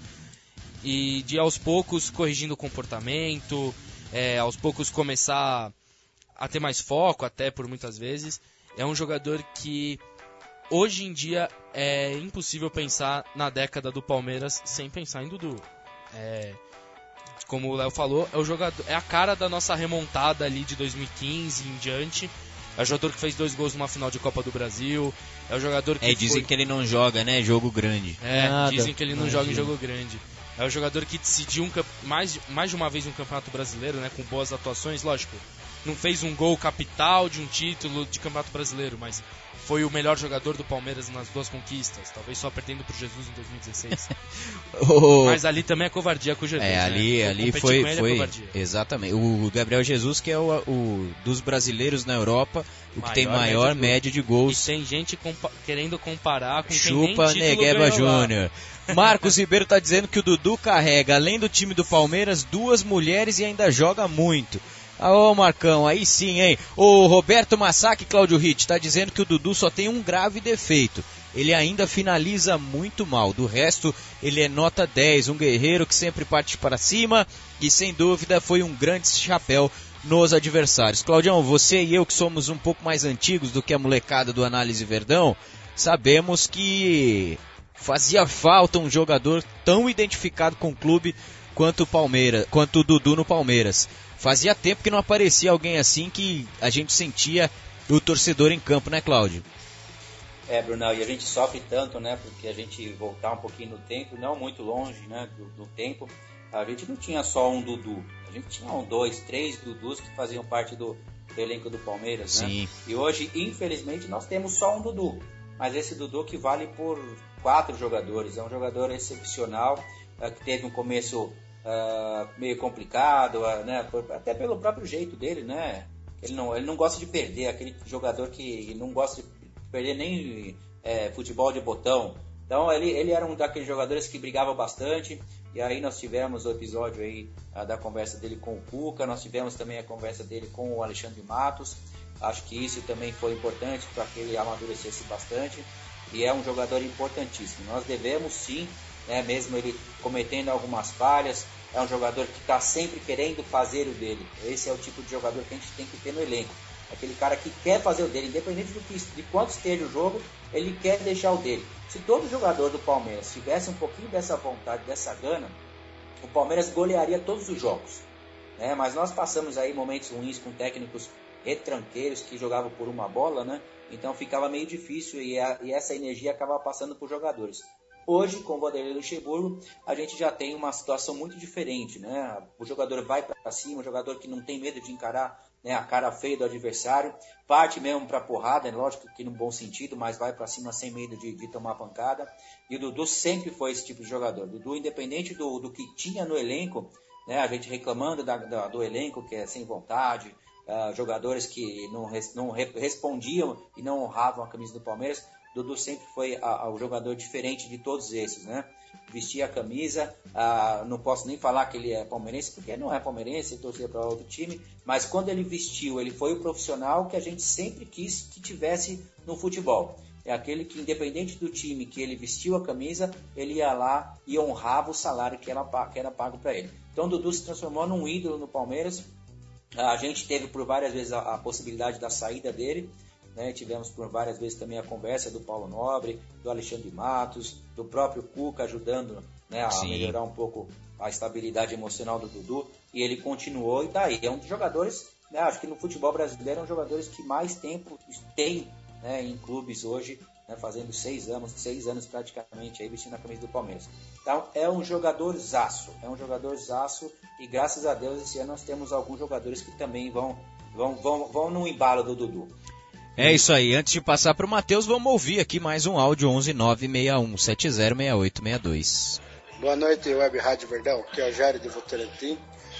e de aos poucos corrigindo o comportamento, é, aos poucos começar a ter mais foco, até por muitas vezes. É um jogador que hoje em dia é impossível pensar na década do Palmeiras sem pensar em Dudu. É, como o Léo falou, é, o jogador, é a cara da nossa remontada ali de dois mil e quinze em diante. É o jogador que fez dois gols numa final de Copa do Brasil. É o jogador que É, dizem foi... que ele não joga, né, jogo grande. É, Nada, dizem que ele não imagina. joga em jogo grande. É o jogador que decidiu um camp... mais, mais de uma vez um campeonato brasileiro, né, com boas atuações, lógico. não fez um gol capital de um título de Campeonato Brasileiro, mas foi o melhor jogador do Palmeiras nas duas conquistas, talvez só perdendo pro Jesus em dois mil e dezesseis. oh, mas ali também é covardia com o Jesus. É, ali, né? ali foi, foi é exatamente. O Gabriel Jesus, que é o, o dos brasileiros na Europa, o que maior tem maior média de, média de gols. E tem gente compa- querendo comparar com Chupa quem nem Negueba Júnior. Marcos Ribeiro tá dizendo que o Dudu carrega, além do time do Palmeiras, duas mulheres e ainda joga muito. Ah, ô Marcão, aí sim, hein? O Roberto Massac, Cláudio Ritt, tá dizendo que o Dudu só tem um grave defeito. Ele ainda finaliza muito mal. Do resto, ele é nota dez, um guerreiro que sempre parte para cima e, sem dúvida, foi um grande chapéu nos adversários. Claudião, você e eu, que somos um pouco mais antigos do que a molecada do Análise Verdão, sabemos que fazia falta um jogador tão identificado com o clube quanto o Palmeiras, quanto o Dudu no Palmeiras. Fazia tempo que não aparecia alguém assim que a gente sentia o torcedor em campo, né, Cláudio? É, Brunão, e a gente sofre tanto, né, porque a gente voltar um pouquinho no tempo, não muito longe, né, do, do tempo, a gente não tinha só um Dudu, a gente tinha um, dois, três Dudus que faziam parte do, do elenco do Palmeiras, né? Sim. E hoje, infelizmente, nós temos só um Dudu, mas esse Dudu que vale por quatro jogadores, é um jogador excepcional, é, que teve um começo Uh, meio complicado, uh, né? Até pelo próprio jeito dele, né? Ele não, ele não gosta de perder, aquele jogador que não gosta de perder nem é, futebol de botão. Então ele, ele era um daqueles jogadores que brigava bastante. E aí nós tivemos o episódio aí uh, da conversa dele com o Cuca, nós tivemos também a conversa dele com o Alexandre Matos. Acho que isso também foi importante para que ele amadurecesse bastante. E é um jogador importantíssimo. Nós devemos sim, né, mesmo ele cometendo algumas falhas, é um jogador que está sempre querendo fazer o dele. Esse é o tipo de jogador que a gente tem que ter no elenco. Aquele cara que quer fazer o dele, independente do que, de quanto esteja o jogo, ele quer deixar o dele. Se todo jogador do Palmeiras tivesse um pouquinho dessa vontade, dessa gana, o Palmeiras golearia todos os jogos, né? Mas nós passamos aí momentos ruins com técnicos retranqueiros que jogavam por uma bola, né? Então ficava meio difícil e, a, e essa energia acabava passando por jogadores. Hoje, com o Vanderlei Luxemburgo, a gente já tem uma situação muito diferente, né? O jogador vai para cima, o jogador que não tem medo de encarar, né, a cara feia do adversário, parte mesmo para porrada, lógico que no bom sentido, mas vai para cima sem medo de, de tomar pancada. E o Dudu sempre foi esse tipo de jogador. O Dudu, independente do, do que tinha no elenco, né, a gente reclamando da, da, do elenco que é sem vontade, uh, jogadores que não, res, não re, respondiam e não honravam a camisa do Palmeiras, Dudu sempre foi a, a, o jogador diferente de todos esses, né? Vestia a camisa, a, não posso nem falar que ele é palmeirense, porque não é palmeirense, ele torcia para outro time, mas quando ele vestiu, ele foi o profissional que a gente sempre quis que tivesse no futebol. É aquele que, independente do time que ele vestiu a camisa, ele ia lá e honrava o salário que era, que era pago para ele. Então, Dudu se transformou num ídolo no Palmeiras. A gente teve por várias vezes a, a possibilidade da saída dele, né? Tivemos por várias vezes também a conversa do Paulo Nobre, do Alexandre Matos, do próprio Cuca ajudando, né, a Sim. melhorar um pouco a estabilidade emocional do Dudu, e ele continuou e tá aí. É um dos jogadores, né, acho que no futebol brasileiro é um dos jogadores que mais tempo tem, né, em clubes hoje, né, fazendo seis anos, seis anos praticamente aí vestindo a camisa do Palmeiras. Então é um jogador zaço, é um jogador zaço, e graças a Deus esse ano nós temos alguns jogadores que também vão, vão, vão, vão no embalo do Dudu. É isso aí, antes de passar para o Matheus, vamos ouvir aqui mais um áudio onze nove seis um sete zero seis oito seis dois. Boa noite, Web Rádio Verdão, aqui é o Jair de Votorantim.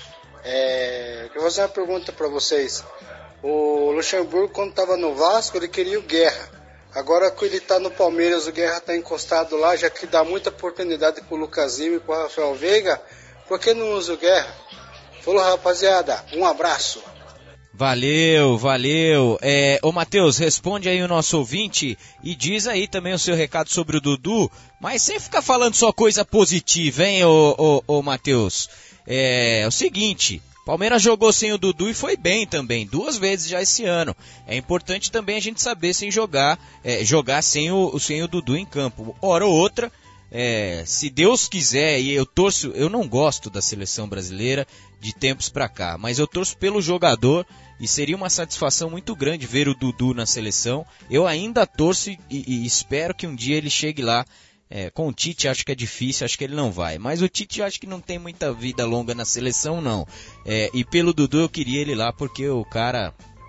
É, eu quero fazer uma pergunta para vocês. O Luxemburgo, quando estava no Vasco, ele queria o Guerra. Agora que ele está no Palmeiras, o Guerra está encostado lá, já que dá muita oportunidade para o Lucasinho e para o Rafael Veiga, por que não usa o Guerra? Falou, rapaziada, um abraço. Valeu, valeu. É, ô Matheus, responde aí o nosso ouvinte e diz aí também o seu recado sobre o Dudu, mas sem ficar falando só coisa positiva, hein, ô, ô, ô Matheus. É, é o seguinte, Palmeiras jogou sem o Dudu e foi bem também, duas vezes já esse ano. É importante também a gente saber sem jogar, é, jogar sem o, sem o Dudu em campo. Hora ou outra, é, se Deus quiser, e eu torço, eu não gosto da seleção brasileira de tempos pra cá, mas eu torço pelo jogador e seria uma satisfação muito grande ver o Dudu na seleção. Eu ainda torço e, e espero que um dia ele chegue lá É, com o Tite acho que é difícil, acho que ele não vai. Mas o Tite acho que não tem muita vida longa na seleção, não. É, e pelo Dudu eu queria ele lá porque o cara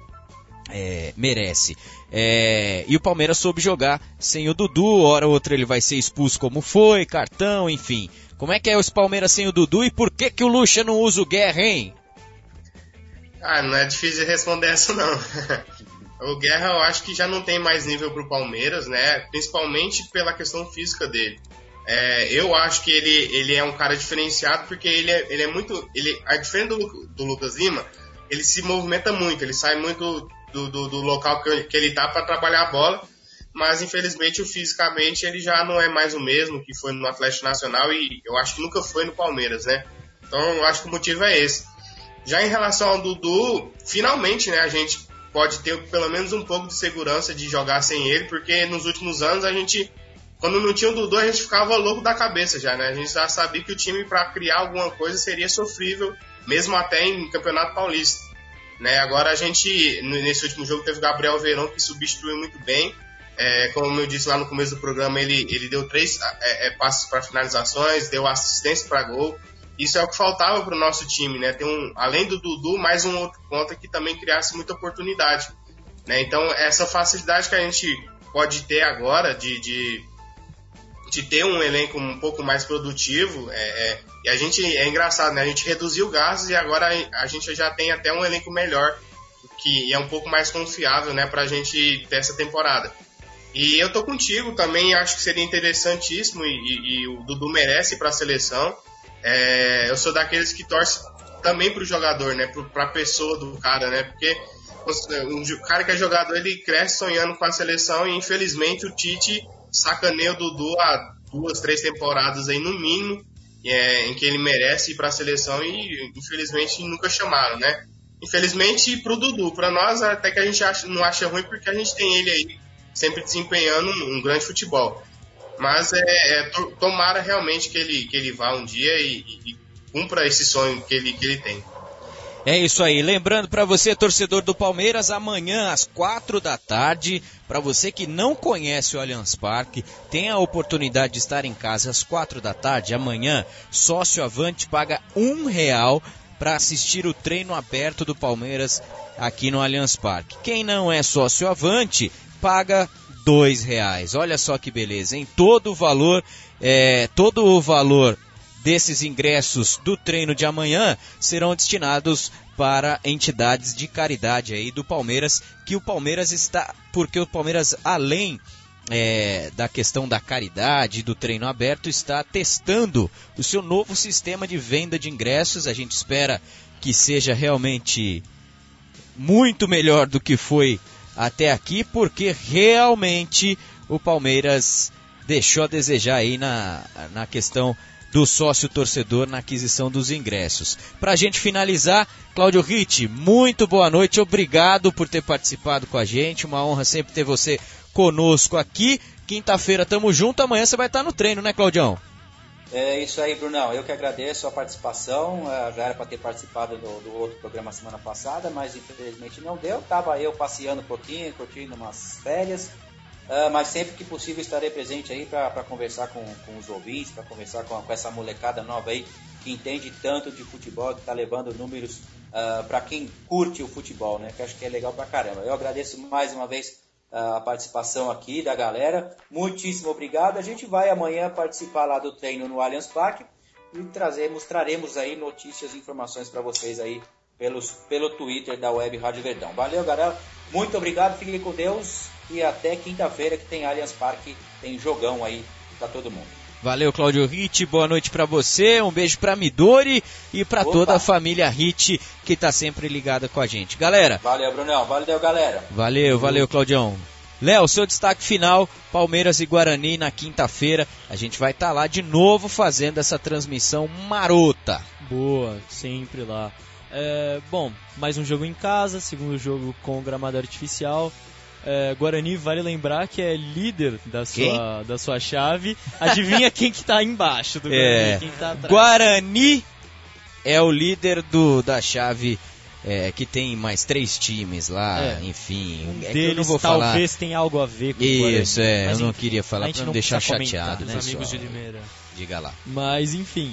é, merece. É, e o Palmeiras soube jogar sem o Dudu, hora ou outra ele vai ser expulso como foi, cartão, enfim. Como é que é os Palmeiras sem o Dudu e por que que o Lucha não usa o Guerra, hein? Ah, não é difícil de responder essa não. O Guerra eu acho que já não tem mais nível pro Palmeiras, né? Principalmente pela questão física dele. É, eu acho que ele, ele é um cara diferenciado porque ele é, ele é muito... Ele, a diferença do, do Lucas Lima, ele se movimenta muito, ele sai muito do, do, do local que, que ele tá para trabalhar a bola, mas infelizmente fisicamente ele já não é mais o mesmo que foi no Atlético Nacional e eu acho que nunca foi no Palmeiras, né? Então eu acho que o motivo é esse. Já em relação ao Dudu, finalmente, né, a gente pode ter pelo menos um pouco de segurança de jogar sem ele, porque nos últimos anos a gente, quando não tinha o Dudu, a gente ficava louco da cabeça já, né? A gente já sabia que o time para criar alguma coisa seria sofrível, mesmo até em Campeonato Paulista, né? Agora a gente, nesse último jogo, teve o Gabriel Veron que substituiu muito bem. É, como eu disse lá no começo do programa, ele, ele deu três é, é, passes para finalizações, deu assistência para gol. Isso é o que faltava para o nosso time, né? Tem um, além do Dudu, mais um outro ponta que também criasse muita oportunidade, né? Então, essa facilidade que a gente pode ter agora de, de, de ter um elenco um pouco mais produtivo, é, é, e a gente, é engraçado, né? A gente reduziu gastos e agora a gente já tem até um elenco melhor, que é um pouco mais confiável, né? Para a gente ter essa temporada. E eu tô contigo também, acho que seria interessantíssimo e, e, e o Dudu merece para a seleção. É, eu sou daqueles que torcem também pro jogador, né? Pro, pra pessoa do cara, né? Porque o cara que é jogador, ele cresce sonhando com a seleção e infelizmente o Tite sacaneia o Dudu há duas, três temporadas aí no mínimo, é, em que ele merece ir pra seleção e infelizmente nunca chamaram, né? Infelizmente pro Dudu, pra nós até que a gente acha, não acha ruim porque a gente tem ele aí sempre desempenhando um, um grande futebol. Mas é, é, tomara realmente que ele, que ele vá um dia e, e, e cumpra esse sonho que ele, que ele tem. É isso aí. Lembrando para você, torcedor do Palmeiras, amanhã às quatro da tarde, para você que não conhece o Allianz Parque, tem a oportunidade de estar em casa às quatro da tarde. Amanhã, sócio Avante paga um real para assistir o treino aberto do Palmeiras aqui no Allianz Parque. Quem não é sócio Avante, paga dois reais. Olha só que beleza, hein? Todo o valor, é, todo o valor desses ingressos do treino de amanhã serão destinados para entidades de caridade aí do Palmeiras, que o Palmeiras está, porque o Palmeiras, além é, da questão da caridade, do treino aberto, está testando o seu novo sistema de venda de ingressos. A gente espera que seja realmente muito melhor do que foi até aqui, porque realmente o Palmeiras deixou a desejar aí na, na questão do sócio torcedor na aquisição dos ingressos. Pra gente finalizar, Cláudio Ritt, muito boa noite, obrigado por ter participado com a gente, uma honra sempre ter você conosco aqui. Quinta-feira tamo junto, amanhã você vai estar no treino, né, Claudião? É isso aí, Brunão. Eu que agradeço a participação. Já era para ter participado do, do outro programa semana passada, mas infelizmente não deu. Tava eu passeando um pouquinho, curtindo umas férias. Uh, mas sempre que possível estarei presente aí para conversar com, com os ouvintes, para conversar com, com essa molecada nova aí que entende tanto de futebol, que está levando números uh, para quem curte o futebol, né? Que acho que é legal pra caramba. Eu agradeço mais uma vez a participação aqui da galera, muitíssimo obrigado. A gente vai amanhã participar lá do treino no Allianz Parque e trazemos, traremos aí notícias e informações para vocês aí pelos, pelo Twitter da Web Rádio Verdão. Valeu, galera, muito obrigado, fiquem com Deus e até quinta-feira que tem Allianz Parque, tem jogão aí para todo mundo. Valeu, Cláudio Ritt, boa noite para você, um beijo para Midori e para toda a família Ritt que tá sempre ligada com a gente. Galera. Valeu, Brunão, valeu, galera. Valeu, valeu, Claudião. Léo, seu destaque final, Palmeiras e Guarani na quinta-feira. A gente vai estar tá lá de novo fazendo essa transmissão marota. Boa, sempre lá. É, bom, mais um jogo em casa, segundo jogo com gramado artificial. É, Guarani, vale lembrar que é líder da sua, da sua chave. Adivinha quem que tá embaixo do Guarani, é, quem que tá atrás. Guarani é o líder do, da chave é, que tem mais três times lá, é. enfim. Um é deles que eu não vou talvez falar... tenha algo a ver com isso, o Guarani. é, Mas, eu não enfim, queria falar pra não, não deixar chateado, né? Os amigos só. de Limeira. Diga lá. Mas, enfim...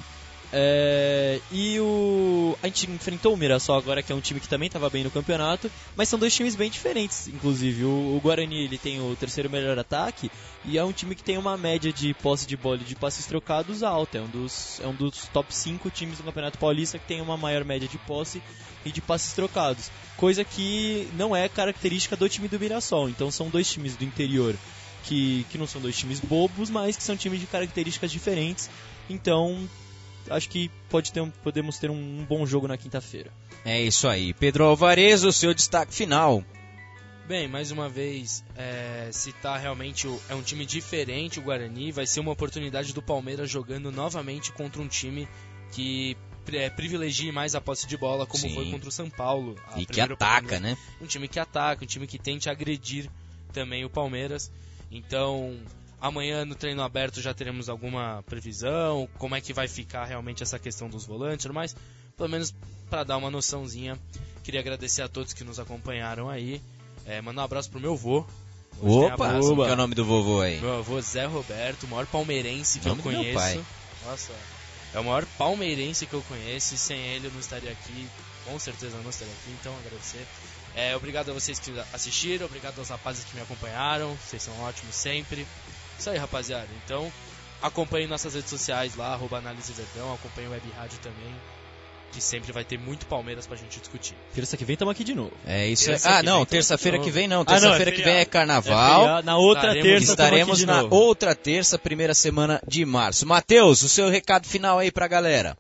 É, e o a gente enfrentou o Mirassol agora, que é um time que também estava bem no campeonato, mas são dois times bem diferentes. Inclusive o, o Guarani, ele tem o terceiro melhor ataque e é um time que tem uma média de posse de bola e de passes trocados alta. É um dos, é um dos top cinco times do Campeonato Paulista que tem uma maior média de posse e de passes trocados, coisa que não é característica do time do Mirassol. Então são dois times do interior que, que não são dois times bobos, mas que são times de características diferentes. Então acho que pode ter um, podemos ter um bom jogo na quinta-feira. É isso aí. Pedro Alvarez, o seu destaque final. Bem, mais uma vez, é, citar realmente o, é um time diferente, o Guarani. Vai ser uma oportunidade do Palmeiras jogando novamente contra um time que é, privilegie mais a posse de bola, como Sim. foi contra o São Paulo. E que ataca, né? Um time que ataca, um time que tente agredir também o Palmeiras. Então... Amanhã no treino aberto já teremos alguma previsão, como é que vai ficar realmente essa questão dos volantes, mas pelo menos para dar uma noçãozinha, queria agradecer a todos que nos acompanharam aí, é, mandar um abraço pro meu vô. Opa, qual é o nome do vovô aí? Meu avô Zé Roberto, o maior palmeirense que eu conheço. Meu pai. Nossa, é o maior palmeirense que eu conheço e sem ele eu não estaria aqui, com certeza eu não estaria aqui, então agradecer. É, obrigado a vocês que assistiram, obrigado aos rapazes que me acompanharam, vocês são ótimos sempre. Isso aí, rapaziada. Então, acompanhe nossas redes sociais lá, arroba Análise Verdão, acompanhe o Web Rádio também, que sempre vai ter muito Palmeiras pra gente discutir. Terça que vem estamos aqui de novo. É isso aí. Ah, não, terça-feira que vem não. Terça-feira ah, é que vem é carnaval. É na outra estaremos, terça estaremos na novo. outra terça, primeira semana de março. Matheus, o seu recado final aí pra galera.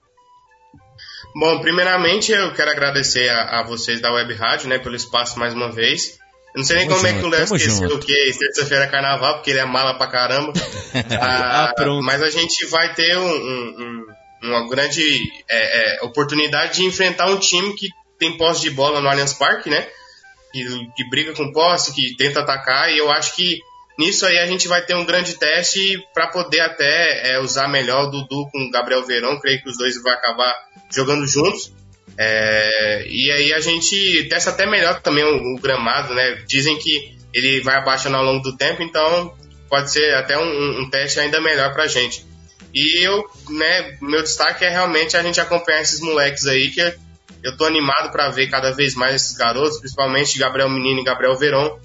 Bom, primeiramente eu quero agradecer a, a vocês da Web Rádio, né, pelo espaço mais uma vez. Eu não sei nem tamo como junto, é que o Léo esqueceu junto. Que terça-feira é carnaval, porque ele é mala pra caramba. ah, ah, mas a gente vai ter um, um, um, uma grande é, é, oportunidade de enfrentar um time que tem posse de bola no Allianz Parque, né? Que, que briga com posse, que tenta atacar, e eu acho que nisso aí a gente vai ter um grande teste para poder até é, usar melhor o Dudu com o Gabriel Verón. Creio que os dois vão acabar jogando juntos. É, e aí a gente testa até melhor também o, o gramado, né? Dizem que ele vai abaixando ao longo do tempo, então pode ser até um, um teste ainda melhor pra gente. E eu, né, meu destaque é realmente a gente acompanhar esses moleques aí, que eu tô animado para ver cada vez mais esses garotos, principalmente Gabriel Menino e Gabriel Verón.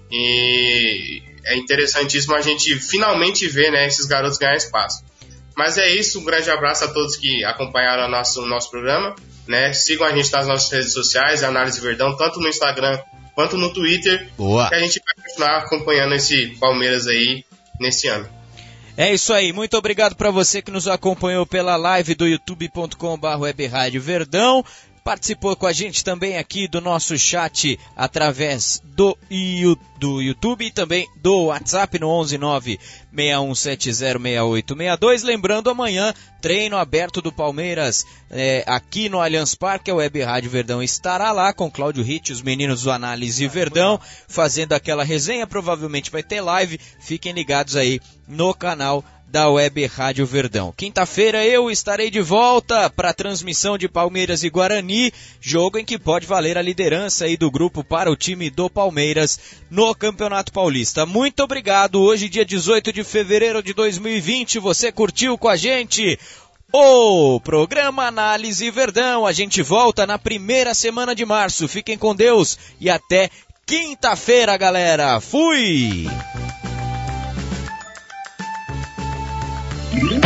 E é interessantíssimo a gente finalmente ver, né, esses garotos ganhar espaço. Mas é isso, um grande abraço a todos que acompanharam o nosso, o nosso programa. Né? Sigam a gente nas nossas redes sociais, Análise Verdão, tanto no Instagram quanto no Twitter. Boa. Que a gente vai continuar acompanhando esse Palmeiras aí nesse ano. É isso aí, muito obrigado para você que nos acompanhou pela live do youtube ponto com barra web rádio verdão. Participou com a gente também aqui do nosso chat através do, do YouTube e também do WhatsApp no onze nove seis um sete zero seis oito seis dois. Lembrando, amanhã, treino aberto do Palmeiras é, aqui no Allianz Parque. A Web Rádio Verdão estará lá com Cláudio Ritt, os meninos do Análise Verdão, fazendo aquela resenha. Provavelmente vai ter live. Fiquem ligados aí no canal da Web Rádio Verdão. Quinta-feira eu estarei de volta para a transmissão de Palmeiras e Guarani, jogo em que pode valer a liderança aí do grupo para o time do Palmeiras no Campeonato Paulista. Muito obrigado. Hoje, dia dezoito de fevereiro de dois mil e vinte, você curtiu com a gente o programa Análise Verdão. A gente volta na primeira semana de março. Fiquem com Deus e até quinta-feira, galera. Fui! Mm-hmm.